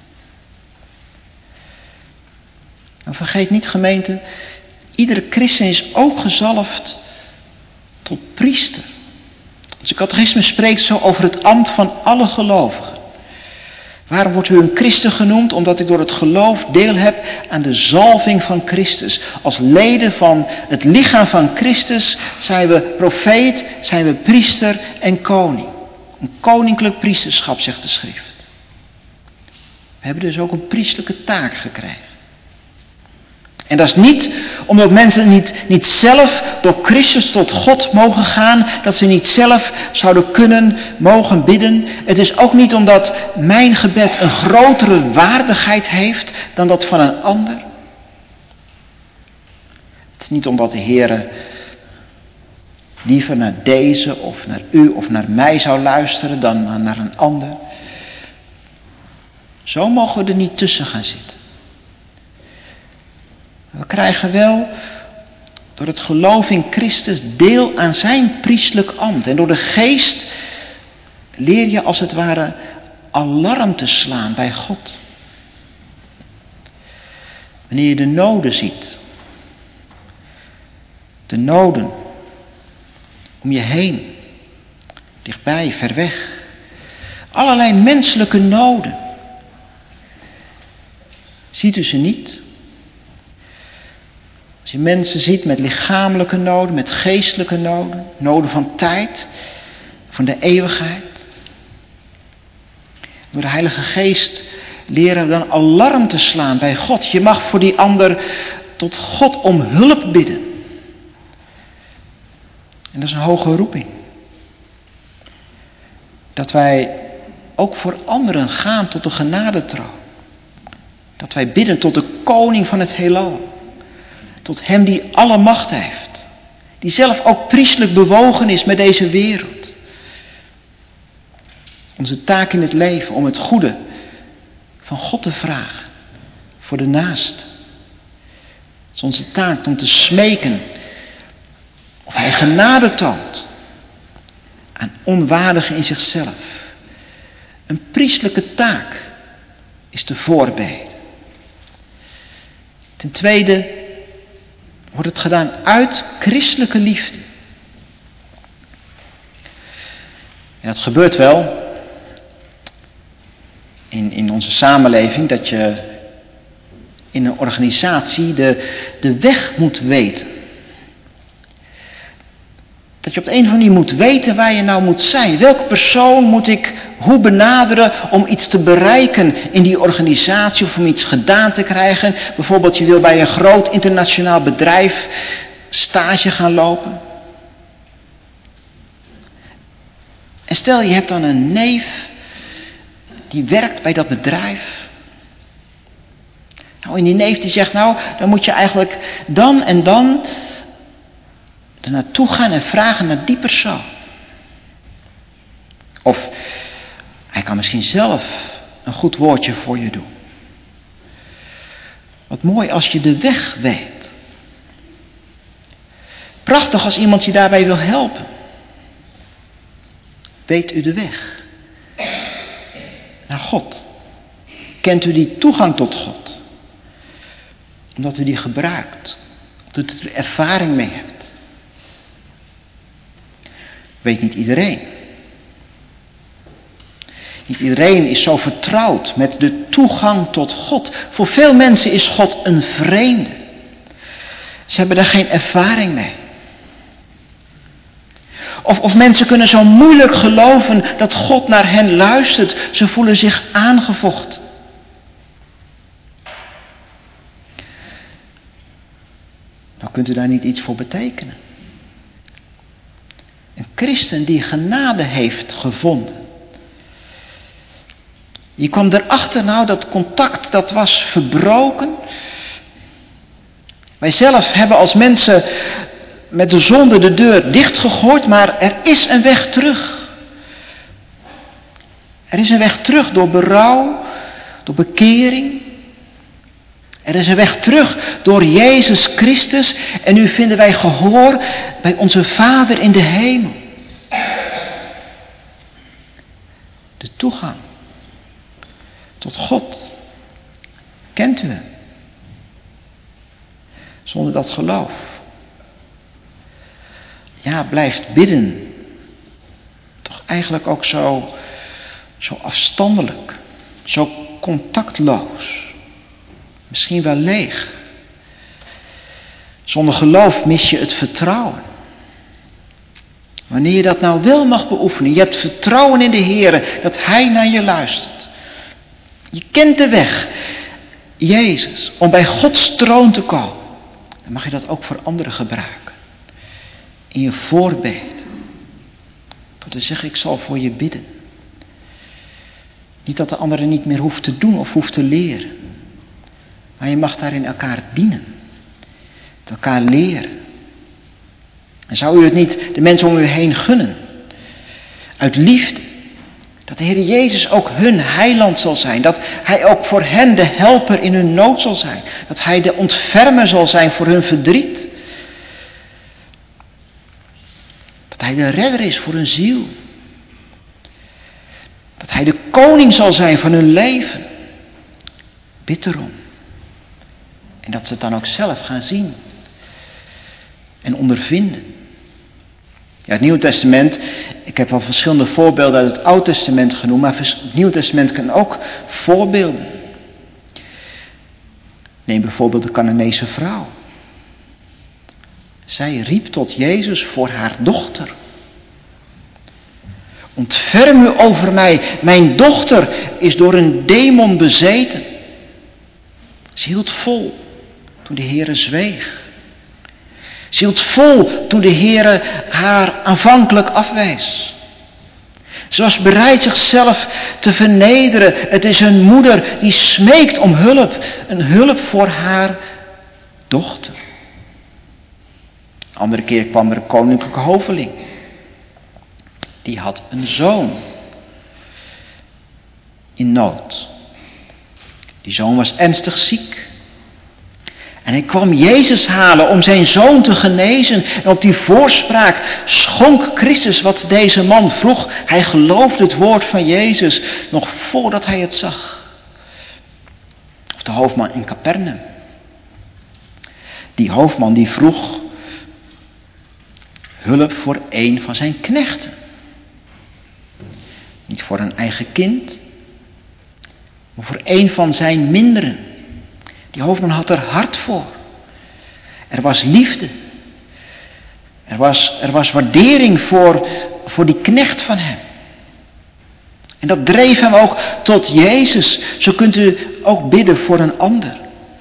S2: En vergeet niet, gemeente, iedere christen is ook gezalfd tot priester. Onze catechisme spreekt zo over het ambt van alle gelovigen. Waarom wordt u een christen genoemd? Omdat ik door het geloof deel heb aan de zalving van Christus. Als leden van het lichaam van Christus zijn we profeet, zijn we priester en koning. Een koninklijk priesterschap, zegt de schrift. We hebben dus ook een priestelijke taak gekregen. En dat is niet omdat mensen niet zelf door Christus tot God mogen gaan, dat ze niet zelf zouden kunnen, mogen bidden. Het is ook niet omdat mijn gebed een grotere waardigheid heeft dan dat van een ander. Het is niet omdat de Heere liever naar deze of naar u of naar mij zou luisteren dan naar een ander. Zo mogen we er niet tussen gaan zitten. We krijgen wel door het geloof in Christus deel aan zijn priestelijk ambt. En door de geest leer je als het ware alarm te slaan bij God. Wanneer je de noden ziet. De noden om je heen. Dichtbij, ver weg. Allerlei menselijke noden. Ziet u ze niet? Als je mensen ziet met lichamelijke noden, met geestelijke noden. Noden van tijd, van de eeuwigheid. Door de Heilige Geest leren we dan alarm te slaan bij God. Je mag voor die ander tot God om hulp bidden. En dat is een hoge roeping. Dat wij ook voor anderen gaan tot de genadetroon. Dat wij bidden tot de koning van het heelal. Tot hem die alle macht heeft. Die zelf ook priestelijk bewogen is met deze wereld. Onze taak in het leven om het goede van God te vragen. Voor de naaste. Het is onze taak om te smeken. Of hij genade toont. Aan onwaardigen in zichzelf. Een priestelijke taak is te voorbeden. Ten tweede wordt het gedaan uit christelijke liefde. En dat gebeurt wel in onze samenleving, dat je in een organisatie de weg moet weten. Dat je op de een of andere manier moet weten waar je nou moet zijn. Welke persoon moet ik hoe benaderen om iets te bereiken in die organisatie of om iets gedaan te krijgen. Bijvoorbeeld je wil bij een groot internationaal bedrijf stage gaan lopen. En stel je hebt dan een neef die werkt bij dat bedrijf. Nou, en die neef die zegt, nou, dan moet je eigenlijk dan en dan er naartoe gaan en vragen naar die persoon. Of hij kan misschien zelf een goed woordje voor je doen. Wat mooi als je de weg weet. Prachtig als iemand je daarbij wil helpen. Weet u de weg naar God? Kent u die toegang tot God? Omdat u die gebruikt. Omdat u er ervaring mee hebt. Weet niet iedereen. Niet iedereen is zo vertrouwd met de toegang tot God. Voor veel mensen is God een vreemde. Ze hebben daar geen ervaring mee. Of mensen kunnen zo moeilijk geloven dat God naar hen luistert. Ze voelen zich aangevochten. Nou kunt u daar niet iets voor betekenen. Een christen die genade heeft gevonden. Je kwam erachter, nou, dat contact dat was verbroken. Wij zelf hebben als mensen met de zonde de deur dichtgegooid, maar er is een weg terug. Er is een weg terug door berouw, door bekering. Er is een weg terug door Jezus Christus. En nu vinden wij gehoor bij onze Vader in de hemel. De toegang tot God. Kent u hem? Zonder dat geloof. Ja, blijft bidden. Toch eigenlijk ook zo afstandelijk. Zo contactloos. Misschien wel leeg. Zonder geloof mis je het vertrouwen. Wanneer je dat nou wel mag beoefenen. Je hebt vertrouwen in de Heer. Dat Hij naar je luistert. Je kent de weg. Jezus. Om bij Gods troon te komen. Dan mag je dat ook voor anderen gebruiken. In je voorbeden. Door te zeggen, ik zal voor je bidden. Niet dat de andere niet meer hoeft te doen of hoeft te leren. Maar je mag daarin elkaar dienen. Met elkaar leren. En zou u het niet de mensen om u heen gunnen? Uit liefde. Dat de Heer Jezus ook hun heiland zal zijn. Dat Hij ook voor hen de helper in hun nood zal zijn. Dat Hij de ontfermer zal zijn voor hun verdriet. Dat hij de redder is voor hun ziel. Dat hij de koning zal zijn van hun leven. Bid erom. En dat ze het dan ook zelf gaan zien. En ondervinden. Ja, het Nieuwe Testament, ik heb al verschillende voorbeelden uit het Oude Testament genoemd, maar het Nieuwe Testament kan ook voorbeelden. Neem bijvoorbeeld de Canaanese vrouw. Zij riep tot Jezus voor haar dochter. Ontferm u over mij, mijn dochter is door een demon bezeten. Ze hield vol toen de Heere zweeg. Ze hield vol toen de Heere haar aanvankelijk afwees. Ze was bereid zichzelf te vernederen. Het is een moeder die smeekt om hulp. Een hulp voor haar dochter. Een andere keer kwam er een koninklijke hoveling. Die had een zoon in nood. Die zoon was ernstig ziek. En hij kwam Jezus halen om zijn zoon te genezen. En op die voorspraak schonk Christus wat deze man vroeg. Hij geloofde het woord van Jezus nog voordat hij het zag. Of de hoofdman in Capernaum. Die hoofdman die vroeg hulp voor een van zijn knechten. Niet voor een eigen kind, maar voor een van zijn minderen. Die hoofdman had er hart voor. Er was liefde. Er was waardering voor die knecht van hem. En dat dreef hem ook tot Jezus. Zo kunt u ook bidden voor een ander.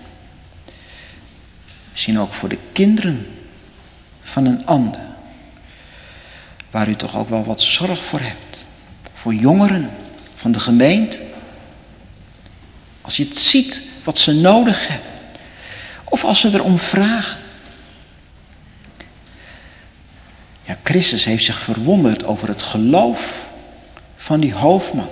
S2: Misschien ook voor de kinderen van een ander. Waar u toch ook wel wat zorg voor hebt. Voor jongeren van de gemeente. Als je het ziet wat ze nodig hebben. Of als ze erom vragen. Ja, Christus heeft zich verwonderd over het geloof van die hoofdman.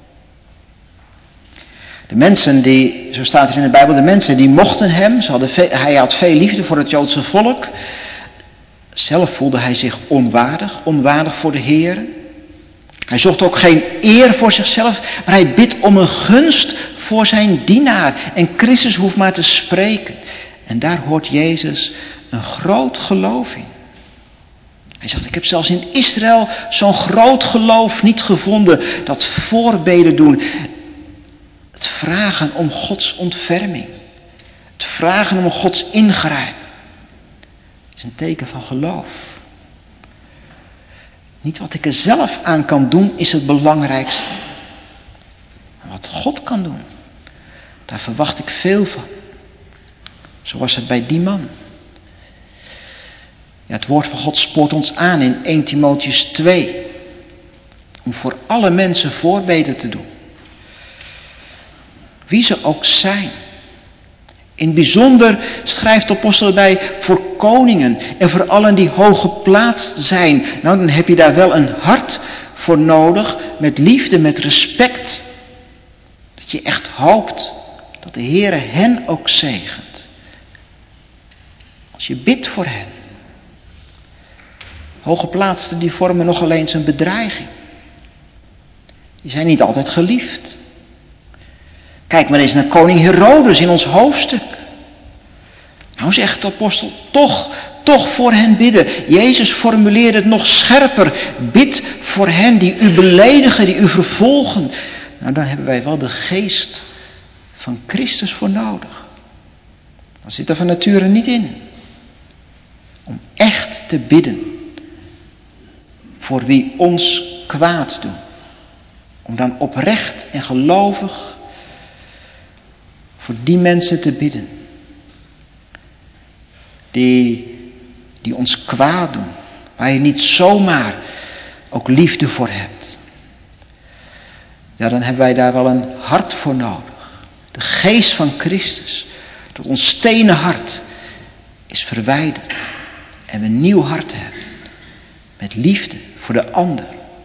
S2: De mensen die, zo staat er in de Bijbel, de mensen die mochten hem. Hij had veel liefde voor het Joodse volk. Zelf voelde hij zich onwaardig voor de Heer. Hij zocht ook geen eer voor zichzelf, maar hij bidt om een gunst voor zijn dienaar. En Christus hoeft maar te spreken. En daar hoort Jezus een groot geloof in. Hij zegt, ik heb zelfs in Israël zo'n groot geloof niet gevonden. Dat voorbeden doen. Het vragen om Gods ontferming. Het vragen om Gods ingrijpen. Is een teken van geloof. Niet wat ik er zelf aan kan doen is het belangrijkste. Maar wat God kan doen, daar verwacht ik veel van. Zo was het bij die man. Ja, het woord van God spoort ons aan in 1 Timotheüs 2. Om voor alle mensen voorbeden te doen. Wie ze ook zijn. In het bijzonder schrijft de apostel erbij voor koningen en voor allen die hoog geplaatst zijn. Nou, dan heb je daar wel een hart voor nodig, met liefde, met respect. Dat je echt hoopt dat de Heere hen ook zegent. Als je bidt voor hen. Hooggeplaatsten die vormen nogal eens een bedreiging. Die zijn niet altijd geliefd. Kijk maar eens naar koning Herodes in ons hoofdstuk. Nou zegt de apostel, toch voor hen bidden. Jezus formuleerde het nog scherper. Bid voor hen die u beledigen, die u vervolgen. Nou, dan hebben wij wel de geest van Christus voor nodig. Dat zit er van nature niet in. Om echt te bidden. Voor wie ons kwaad doen. Om dan oprecht en gelovig voor die mensen te bidden. Die ons kwaad doen. Waar je niet zomaar ook liefde voor hebt. Ja, dan hebben wij daar wel een hart voor nodig. De geest van Christus. Dat ons stenen hart is verwijderd. En we een nieuw hart hebben. Met liefde voor de ander.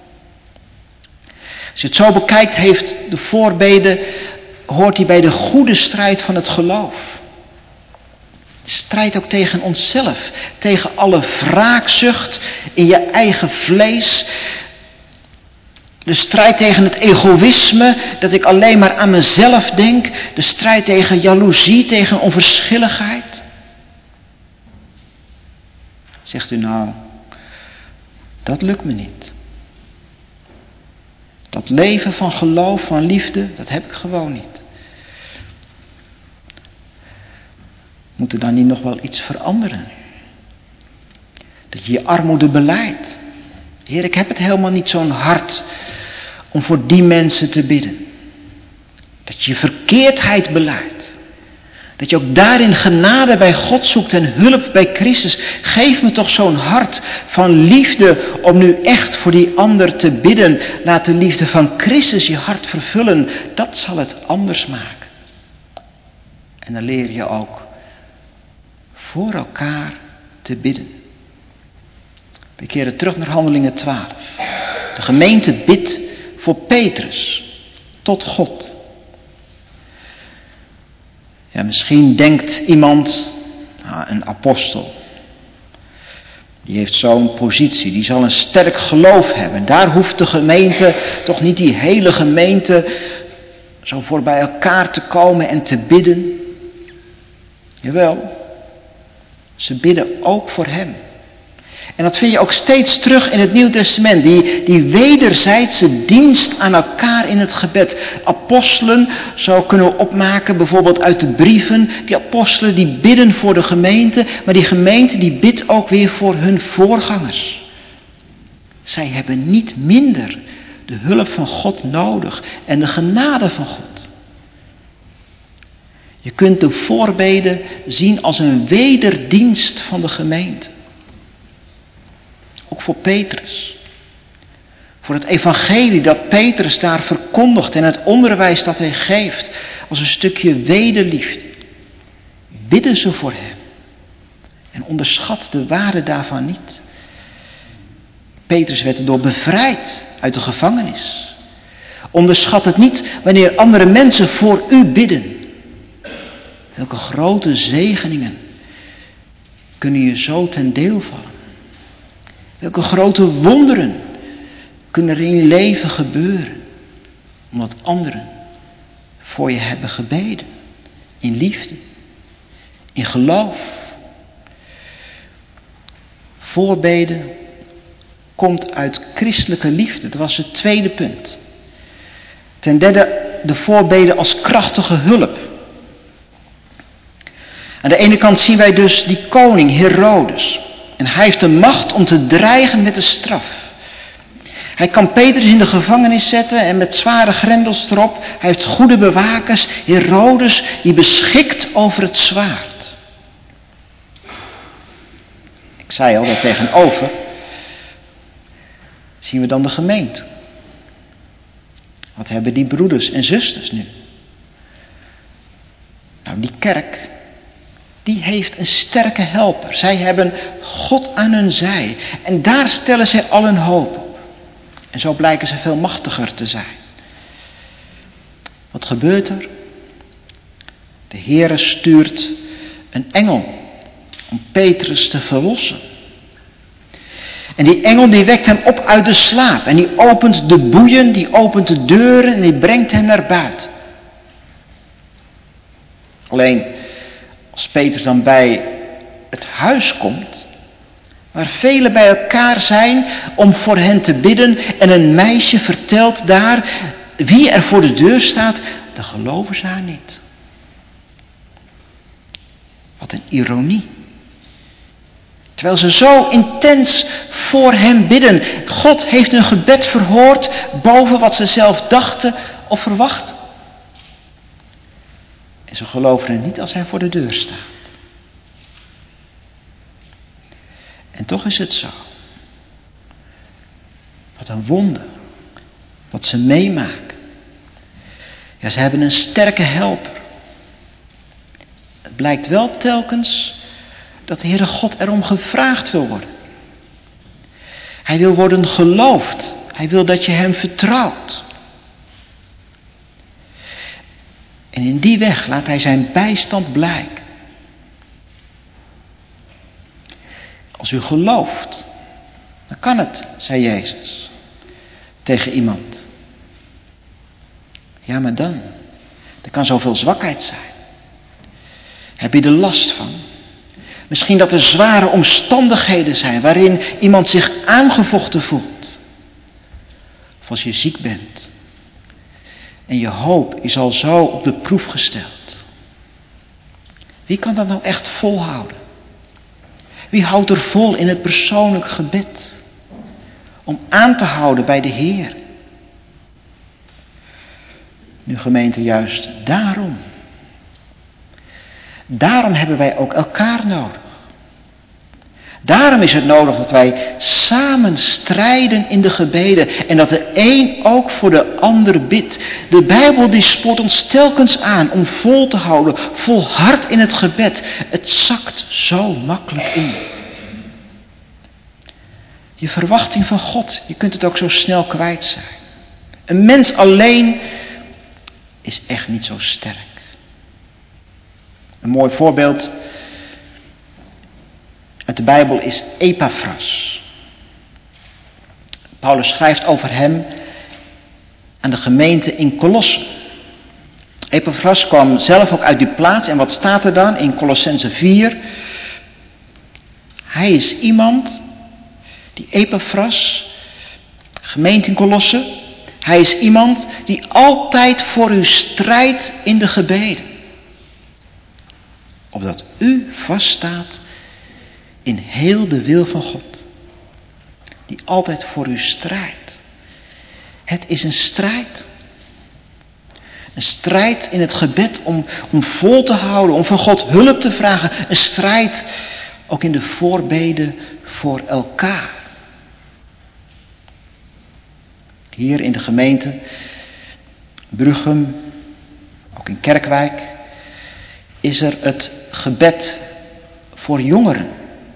S2: Als je het zo bekijkt, heeft de voorbeden, hoort hij bij de goede strijd van het geloof. De strijd ook tegen onszelf. Tegen alle wraakzucht in je eigen vlees. De strijd tegen het egoïsme, dat ik alleen maar aan mezelf denk. De strijd tegen jaloezie, tegen onverschilligheid. Zegt u nou, dat lukt me niet. Dat leven van geloof, van liefde, dat heb ik gewoon niet. Moet er dan niet nog wel iets veranderen? Dat je je armoede belijdt. Heer, ik heb het helemaal niet zo'n hart om voor die mensen te bidden. Dat je je verkeerdheid belijdt. Dat je ook daarin genade bij God zoekt en hulp bij Christus. Geef me toch zo'n hart van liefde om nu echt voor die ander te bidden. Laat de liefde van Christus je hart vervullen. Dat zal het anders maken. En dan leer je ook voor elkaar te bidden. We keren terug naar Handelingen 12. De gemeente bidt voor Petrus tot God. Ja, misschien denkt iemand, een apostel, die heeft zo'n positie, die zal een sterk geloof hebben. Daar hoeft de gemeente, toch niet die hele gemeente, zo voor bij elkaar te komen en te bidden. Jawel, ze bidden ook voor hem. En dat vind je ook steeds terug in het Nieuw Testament. Die wederzijdse dienst aan elkaar in het gebed. Apostelen, zo kunnen we opmaken bijvoorbeeld uit de brieven. Die apostelen die bidden voor de gemeente. Maar die gemeente die bidt ook weer voor hun voorgangers. Zij hebben niet minder de hulp van God nodig. En de genade van God. Je kunt de voorbeden zien als een wederdienst van de gemeente. Ook voor Petrus. Voor het evangelie dat Petrus daar verkondigt en het onderwijs dat hij geeft. Als een stukje wederliefde. Bidden ze voor hem. En onderschat de waarde daarvan niet. Petrus werd erdoor bevrijd uit de gevangenis. Onderschat het niet wanneer andere mensen voor u bidden. Welke grote zegeningen kunnen je zo ten deel vallen. Welke grote wonderen kunnen er in je leven gebeuren. Omdat anderen voor je hebben gebeden. In liefde. In geloof. Voorbeden komt uit christelijke liefde. Dat was het tweede punt. Ten derde de voorbeden als krachtige hulp. Aan de ene kant zien wij dus die koning Herodes. En hij heeft de macht om te dreigen met de straf. Hij kan Petrus in de gevangenis zetten en met zware grendels erop. Hij heeft goede bewakers. Herodes die beschikt over het zwaard. Ik zei al, daar tegenover zien we dan de gemeente. Wat hebben die broeders en zusters nu? Nou, die kerk, die heeft een sterke helper. Zij hebben God aan hun zij. En daar stellen zij al hun hoop op. En zo blijken ze veel machtiger te zijn. Wat gebeurt er? De Heere stuurt een engel om Petrus te verlossen. En die engel die wekt hem op uit de slaap. En die opent de boeien, die opent de deuren en die brengt hem naar buiten. Alleen, als Petrus dan bij het huis komt, waar velen bij elkaar zijn om voor hen te bidden, en een meisje vertelt daar wie er voor de deur staat, dan geloven ze haar niet. Wat een ironie. Terwijl ze zo intens voor hem bidden. God heeft hun gebed verhoord boven wat ze zelf dachten of verwachten. En ze geloven hem niet als hij voor de deur staat. En toch is het zo. Wat een wonder. Wat ze meemaken. Ja, ze hebben een sterke helper. Het blijkt wel telkens dat de Heere God erom gevraagd wil worden. Hij wil worden geloofd. Hij wil dat je hem vertrouwt. En in die weg laat hij zijn bijstand blijken. Als u gelooft, dan kan het, zei Jezus tegen iemand. Ja, maar dan? Er kan zoveel zwakheid zijn. Heb je er last van? Misschien dat er zware omstandigheden zijn waarin iemand zich aangevochten voelt. Of als je ziek bent. En je hoop is al zo op de proef gesteld. Wie kan dat nou echt volhouden? Wie houdt er vol in het persoonlijk gebed? Om aan te houden bij de Heer. Nu gemeente, juist daarom. Daarom hebben wij ook elkaar nodig. Daarom is het nodig dat wij samen strijden in de gebeden en dat de een ook voor de ander bidt. De Bijbel die spoort ons telkens aan om vol te houden, volhard in het gebed. Het zakt zo makkelijk in. Je verwachting van God, je kunt het ook zo snel kwijt zijn. Een mens alleen is echt niet zo sterk. Een mooi voorbeeld uit de Bijbel is Epaphras. Paulus schrijft over hem aan de gemeente in Colosse. Epaphras kwam zelf ook uit die plaats. En wat staat er dan in Colossenzen 4? Hij is iemand, die Epaphras, gemeente in Colosse. Hij is iemand die altijd voor u strijdt in de gebeden. Opdat u vaststaat in heel de wil van God. Die altijd voor u strijdt. Het is een strijd. Een strijd in het gebed om vol te houden, om van God hulp te vragen. Een strijd ook in de voorbeden voor elkaar. Hier in de gemeente Bruchem, ook in Kerkwijk, is er het gebed voor jongeren.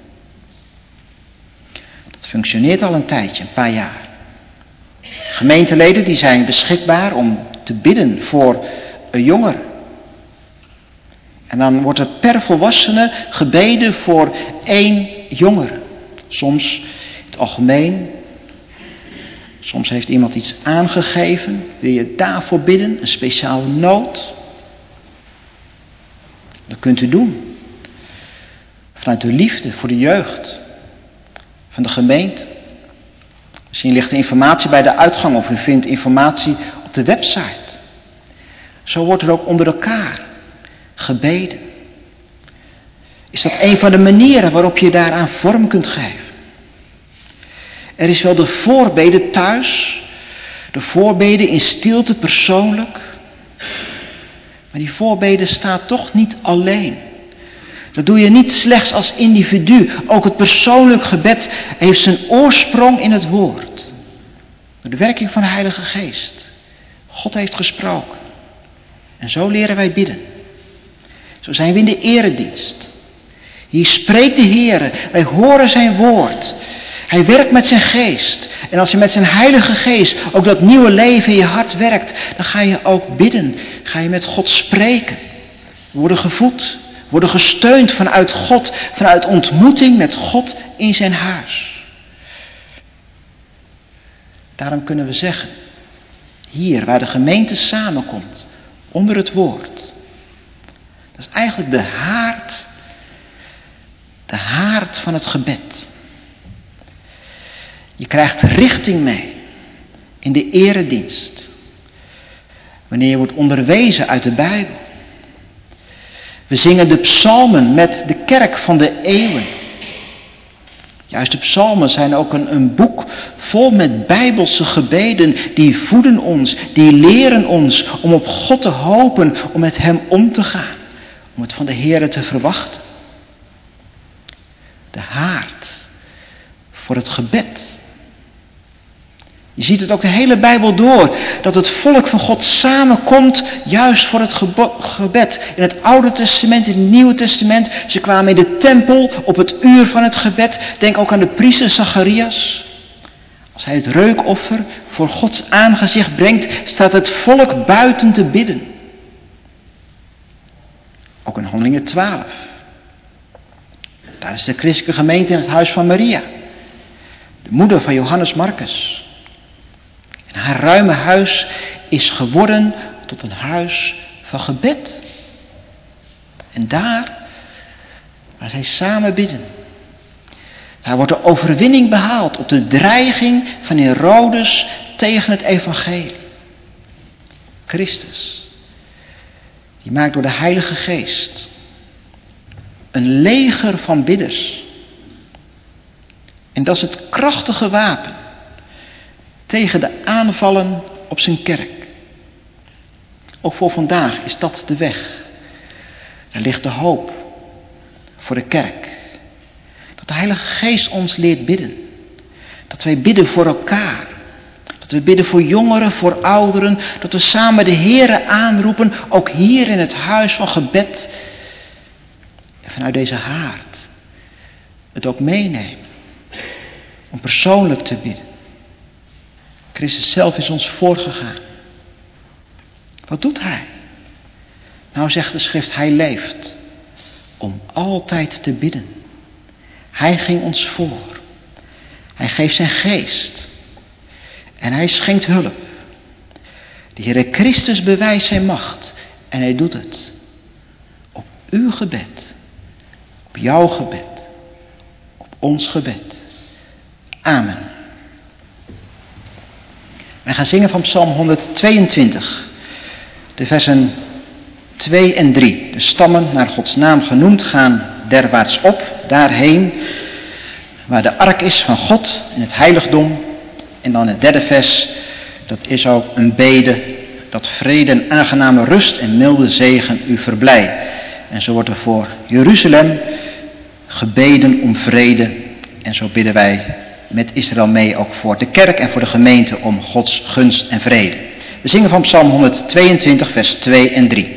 S2: Dat functioneert al een tijdje, een paar jaar. Gemeenteleden die zijn beschikbaar om te bidden voor een jongere. En dan wordt er per volwassene gebeden voor 1 jongere. Soms in het algemeen. Soms heeft iemand iets aangegeven. Wil je daarvoor bidden? Een speciale nood? Dat kunt u doen. Vanuit de liefde voor de jeugd van de gemeente. Misschien ligt er informatie bij de uitgang of u vindt informatie op de website. Zo wordt er ook onder elkaar gebeden. Is dat een van de manieren waarop je daaraan vorm kunt geven? Er is wel de voorbede thuis, de voorbede in stilte persoonlijk. Maar die voorbede staat toch niet alleen. Dat doe je niet slechts als individu. Ook het persoonlijk gebed heeft zijn oorsprong in het woord. Door de werking van de Heilige Geest. God heeft gesproken. En zo leren wij bidden. Zo zijn we in de eredienst. Hier spreekt de Heer. Wij horen zijn woord. Hij werkt met zijn geest. En als je met zijn Heilige Geest ook dat nieuwe leven in je hart werkt, dan ga je ook bidden. Ga je met God spreken. We worden gevoed. We worden gesteund vanuit God. Vanuit ontmoeting met God in zijn huis. Daarom kunnen we zeggen, hier waar de gemeente samenkomt, onder het woord. Dat is eigenlijk de haard van het gebed. Je krijgt richting mee in de eredienst. Wanneer je wordt onderwezen uit de Bijbel. We zingen de psalmen met de kerk van de eeuwen. Juist de psalmen zijn ook een boek vol met bijbelse gebeden. Die voeden ons, die leren ons om op God te hopen, om met hem om te gaan. Om het van de Heere te verwachten. De haard voor het gebed. Je ziet het ook de hele Bijbel door, dat het volk van God samenkomt juist voor het gebed. In het Oude Testament, in het Nieuwe Testament, ze kwamen in de tempel op het uur van het gebed. Denk ook aan de priester Zacharias. Als hij het reukoffer voor Gods aangezicht brengt, staat het volk buiten te bidden. Ook in Handelingen 12. Daar is de christelijke gemeente in het huis van Maria, de moeder van Johannes Marcus. En haar ruime huis is geworden tot een huis van gebed. En daar, waar zij samen bidden, daar wordt de overwinning behaald op de dreiging van Herodes tegen het evangelie. Christus, die maakt door de Heilige Geest een leger van bidders. En dat is het krachtige wapen tegen de aanvallen op zijn kerk. Ook voor vandaag is dat de weg. Er ligt de hoop voor de kerk. Dat de Heilige Geest ons leert bidden. Dat wij bidden voor elkaar. Dat we bidden voor jongeren, voor ouderen. Dat we samen de Heere aanroepen, ook hier in het huis van gebed. En vanuit deze haard het ook meenemen. Om persoonlijk te bidden. Christus zelf is ons voorgegaan. Wat doet hij? Nou, zegt de schrift, hij leeft om altijd te bidden. Hij ging ons voor. Hij geeft zijn geest. En hij schenkt hulp. De Heere Christus bewijst zijn macht. En hij doet het. Op uw gebed. Op jouw gebed. Op ons gebed. Amen. Wij gaan zingen van Psalm 122. De versen 2 en 3. De stammen naar Gods naam genoemd gaan derwaarts op, daarheen, waar de ark is van God in het heiligdom. En dan het derde vers, dat is ook een bede, dat vrede en aangename rust en milde zegen u verblij. En zo wordt er voor Jeruzalem gebeden om vrede. En zo bidden wij met Israël mee ook voor de kerk en voor de gemeente om Gods gunst en vrede. We zingen van Psalm 122, vers 2 en 3.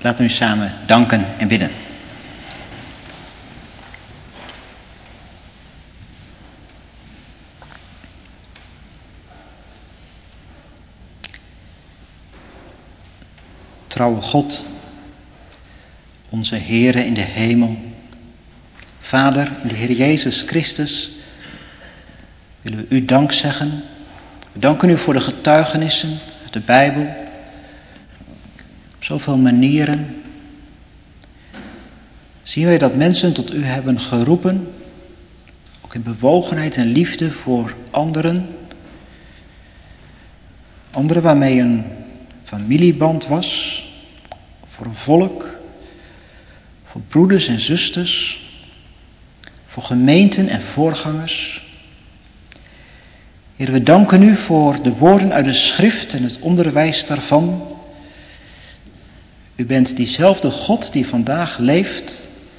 S2: Laten we nu samen danken en bidden. Trouwe God, onze Heere in de hemel, Vader in de Heer Jezus Christus, willen we u dank zeggen. We danken u voor de getuigenissen uit de Bijbel. Op zoveel manieren zien wij dat mensen tot u hebben geroepen, ook in bewogenheid en liefde voor anderen. Anderen waarmee een familieband was, voor een volk, voor broeders en zusters, voor gemeenten en voorgangers. Heer, we danken u voor de woorden uit de schrift en het onderwijs daarvan. U bent diezelfde God die vandaag leeft.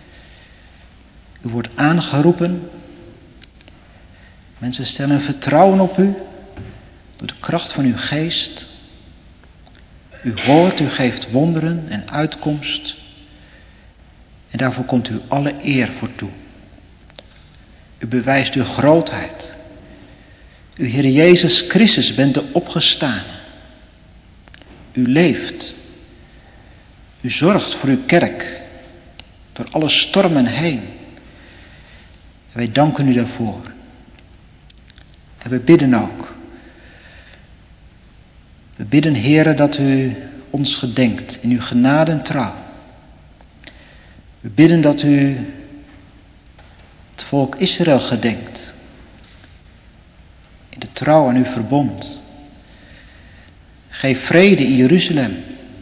S2: U wordt aangeroepen. Mensen stellen vertrouwen op u door de kracht van uw geest. U hoort, u geeft wonderen en uitkomst. En daarvoor komt u alle eer voor toe. U bewijst uw grootheid. U, Heer Jezus Christus, bent de opgestane. U leeft. U zorgt voor uw kerk. Door alle stormen heen. En wij danken u daarvoor. En we bidden ook. We bidden, Heere, dat u ons gedenkt in uw genade en trouw. We bidden dat u het volk Israël gedenkt. In de trouw aan uw verbond. Geef vrede in Jeruzalem.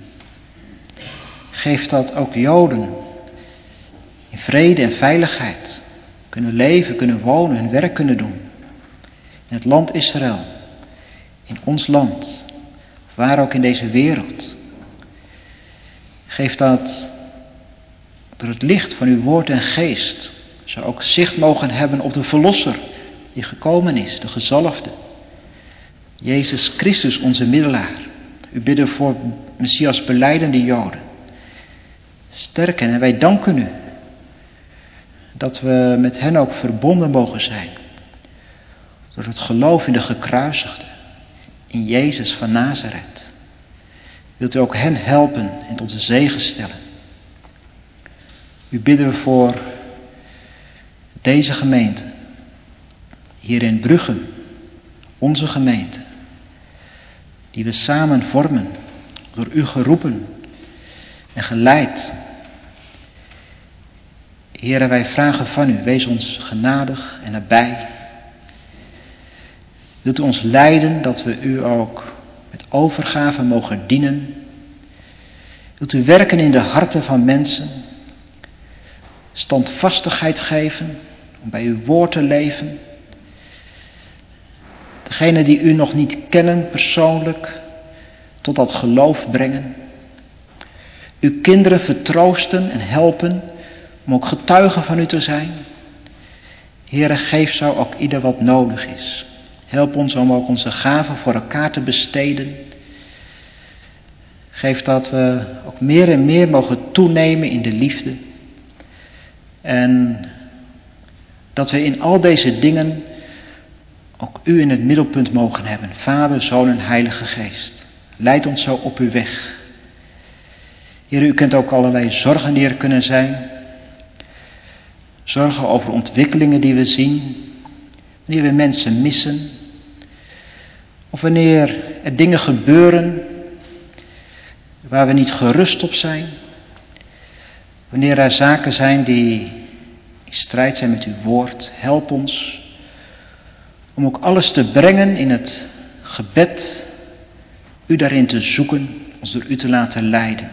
S2: Geef dat ook Joden in vrede en veiligheid kunnen leven, kunnen wonen, hun werk kunnen doen. In het land Israël, in ons land, waar ook in deze wereld. Geef dat door het licht van uw woord en geest zou ook zicht mogen hebben op de Verlosser die gekomen is, de gezalfde. Jezus Christus, onze middelaar. U bidden voor Messias belijdende Joden. Sterken, en wij danken u dat we met hen ook verbonden mogen zijn. Door het geloof in de gekruisigde, in Jezus van Nazareth. Wilt u ook hen helpen en tot de zegen stellen. U bidden we voor deze gemeente, hier in Bruggen, onze gemeente, die we samen vormen, door u geroepen en geleid. Heere, wij vragen van u, wees ons genadig en nabij. Wilt u ons leiden dat we u ook met overgave mogen dienen? Wilt u werken in de harten van mensen? Standvastigheid geven om bij uw woord te leven? Degenen die u nog niet kennen persoonlijk, tot dat geloof brengen. Uw kinderen vertroosten en helpen om ook getuigen van u te zijn. Heere, geef zo ook ieder wat nodig is. Help ons om ook onze gaven voor elkaar te besteden. Geef dat we ook meer en meer mogen toenemen in de liefde. En dat we in al deze dingen ook u in het middelpunt mogen hebben. Vader, Zoon en Heilige Geest. Leid ons zo op uw weg. Heer, u kent ook allerlei zorgen die er kunnen zijn. Zorgen over ontwikkelingen die we zien. Wanneer we mensen missen. Of wanneer er dingen gebeuren waar we niet gerust op zijn. Wanneer er zaken zijn die in strijd zijn met uw woord. Help ons om ook alles te brengen in het gebed. U daarin te zoeken, ons door u te laten leiden.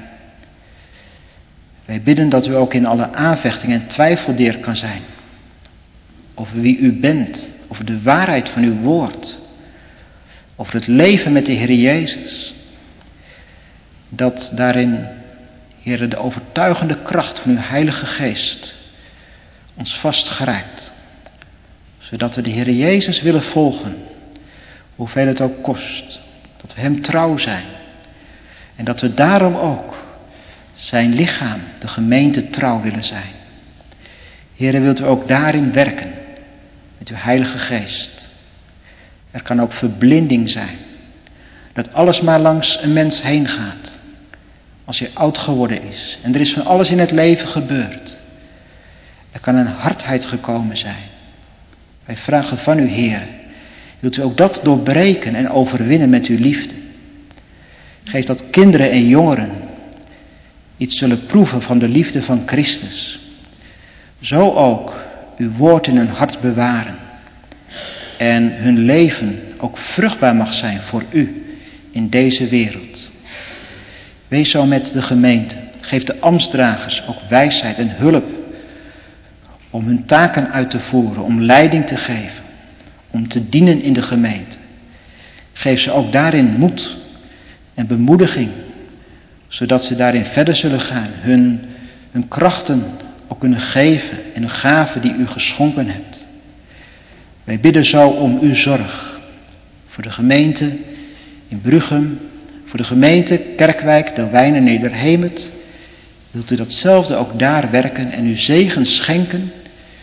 S2: Wij bidden dat u ook in alle aanvechting en twijfeldeer kan zijn. Over wie u bent, over de waarheid van uw woord. Over het leven met de Heer Jezus. Dat daarin, Heer, de overtuigende kracht van uw Heilige Geest ons vastgrijpt. Zodat we de Heer Jezus willen volgen, hoeveel het ook kost. Dat we hem trouw zijn. En dat we daarom ook zijn lichaam, de gemeente, trouw willen zijn. Heere, wilt u ook daarin werken met uw Heilige Geest. Er kan ook verblinding zijn, dat alles maar langs een mens heen gaat. Als hij oud geworden is en er is van alles in het leven gebeurd. Er kan een hardheid gekomen zijn. Wij vragen van u, Heer, wilt u ook dat doorbreken en overwinnen met uw liefde. Geef dat kinderen en jongeren iets zullen proeven van de liefde van Christus. Zo ook uw woord in hun hart bewaren. En hun leven ook vruchtbaar mag zijn voor u in deze wereld. Wees zo met de gemeente. Geef de ambtsdragers ook wijsheid en hulp om hun taken uit te voeren, om leiding te geven, om te dienen in de gemeente. Geef ze ook daarin moed en bemoediging, zodat ze daarin verder zullen gaan, hun krachten ook kunnen geven en hun gaven die u geschonken hebt. Wij bidden zo om uw zorg voor de gemeente in Bruchem, voor de gemeente Kerkwijk, Delwijn en Nederhemert. Wilt u datzelfde ook daar werken en uw zegen schenken?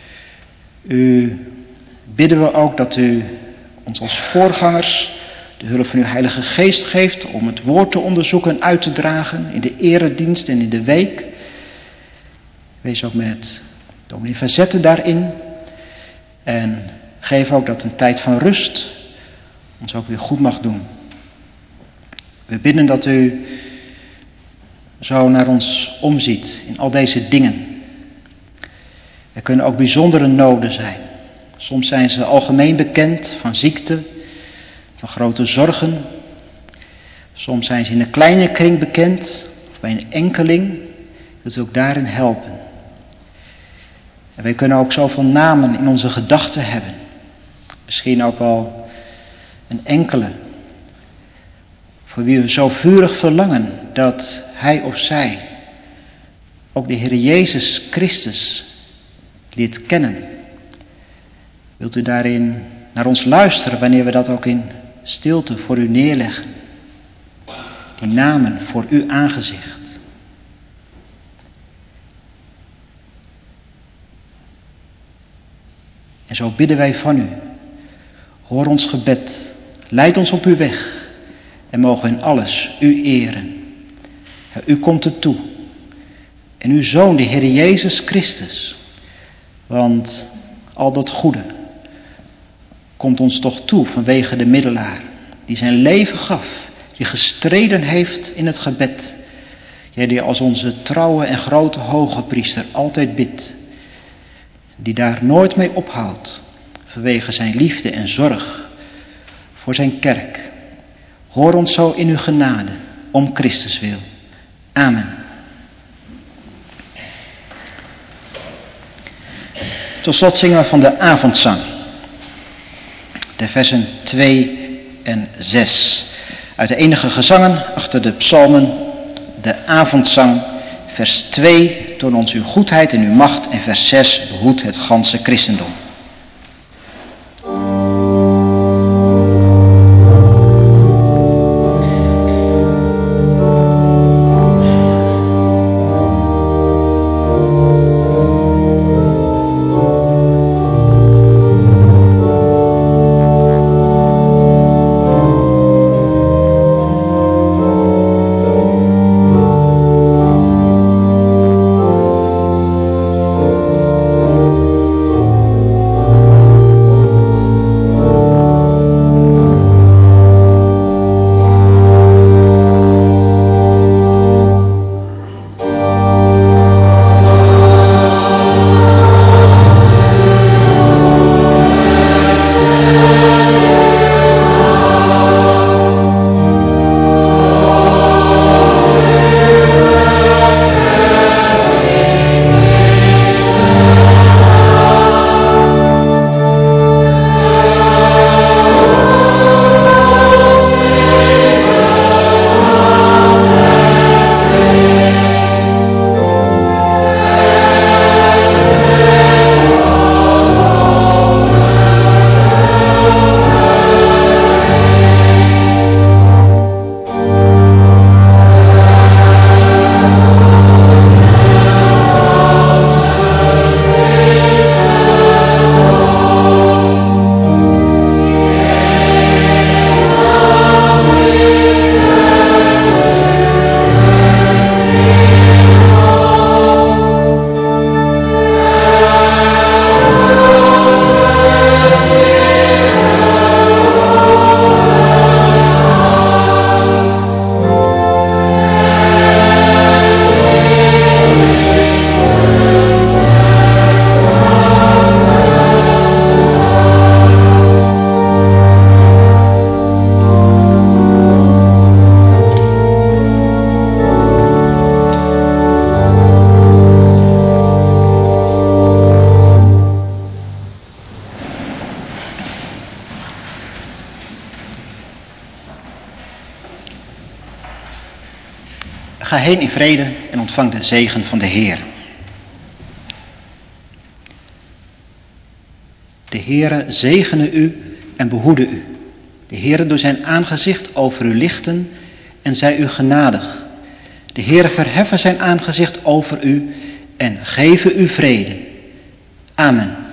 S2: U bidden we ook dat u ons als voorgangers de hulp van uw Heilige Geest geeft om het woord te onderzoeken en uit te dragen in de eredienst en in de week. Wees ook met dominee Verzette daarin. En geef ook dat een tijd van rust ons ook weer goed mag doen. We bidden dat u zo naar ons omziet in al deze dingen. Er kunnen ook bijzondere noden zijn. Soms zijn ze algemeen bekend van ziekte, van grote zorgen. Soms zijn ze in een kleine kring bekend, of bij een enkeling. Dat ze ook daarin helpen. En wij kunnen ook zoveel namen in onze gedachten hebben. Misschien ook wel een enkele. Voor wie we zo vurig verlangen dat hij of zij ook de Heer Jezus Christus leert kennen. Wilt u daarin naar ons luisteren wanneer we dat ook in stilte voor u neerleggen. Die namen voor uw aangezicht. En zo bidden wij van u. Hoor ons gebed. Leid ons op uw weg. En mogen in alles u eren. U komt er toe. En uw Zoon, de Heer Jezus Christus. Want al dat goede komt ons toch toe vanwege de middelaar. Die zijn leven gaf. Die gestreden heeft in het gebed. Ja, die als onze trouwe en grote hoge priester altijd bidt. Die daar nooit mee ophoudt. Vanwege zijn liefde en zorg voor zijn kerk. Hoor ons zo in uw genade, om Christus wil. Amen. Tot slot zingen we van de avondzang. De versen 2 en 6. Uit de enige gezangen achter de psalmen, de avondzang. Vers 2, toon ons uw goedheid en uw macht. En vers 6, behoed het ganse christendom. Ga heen in vrede en ontvang de zegen van de Heer. De Heere zegene u en behoede u. De Heere door zijn aangezicht over u lichten en zij u genadig. De Heere verheffen zijn aangezicht over u en geven u vrede. Amen.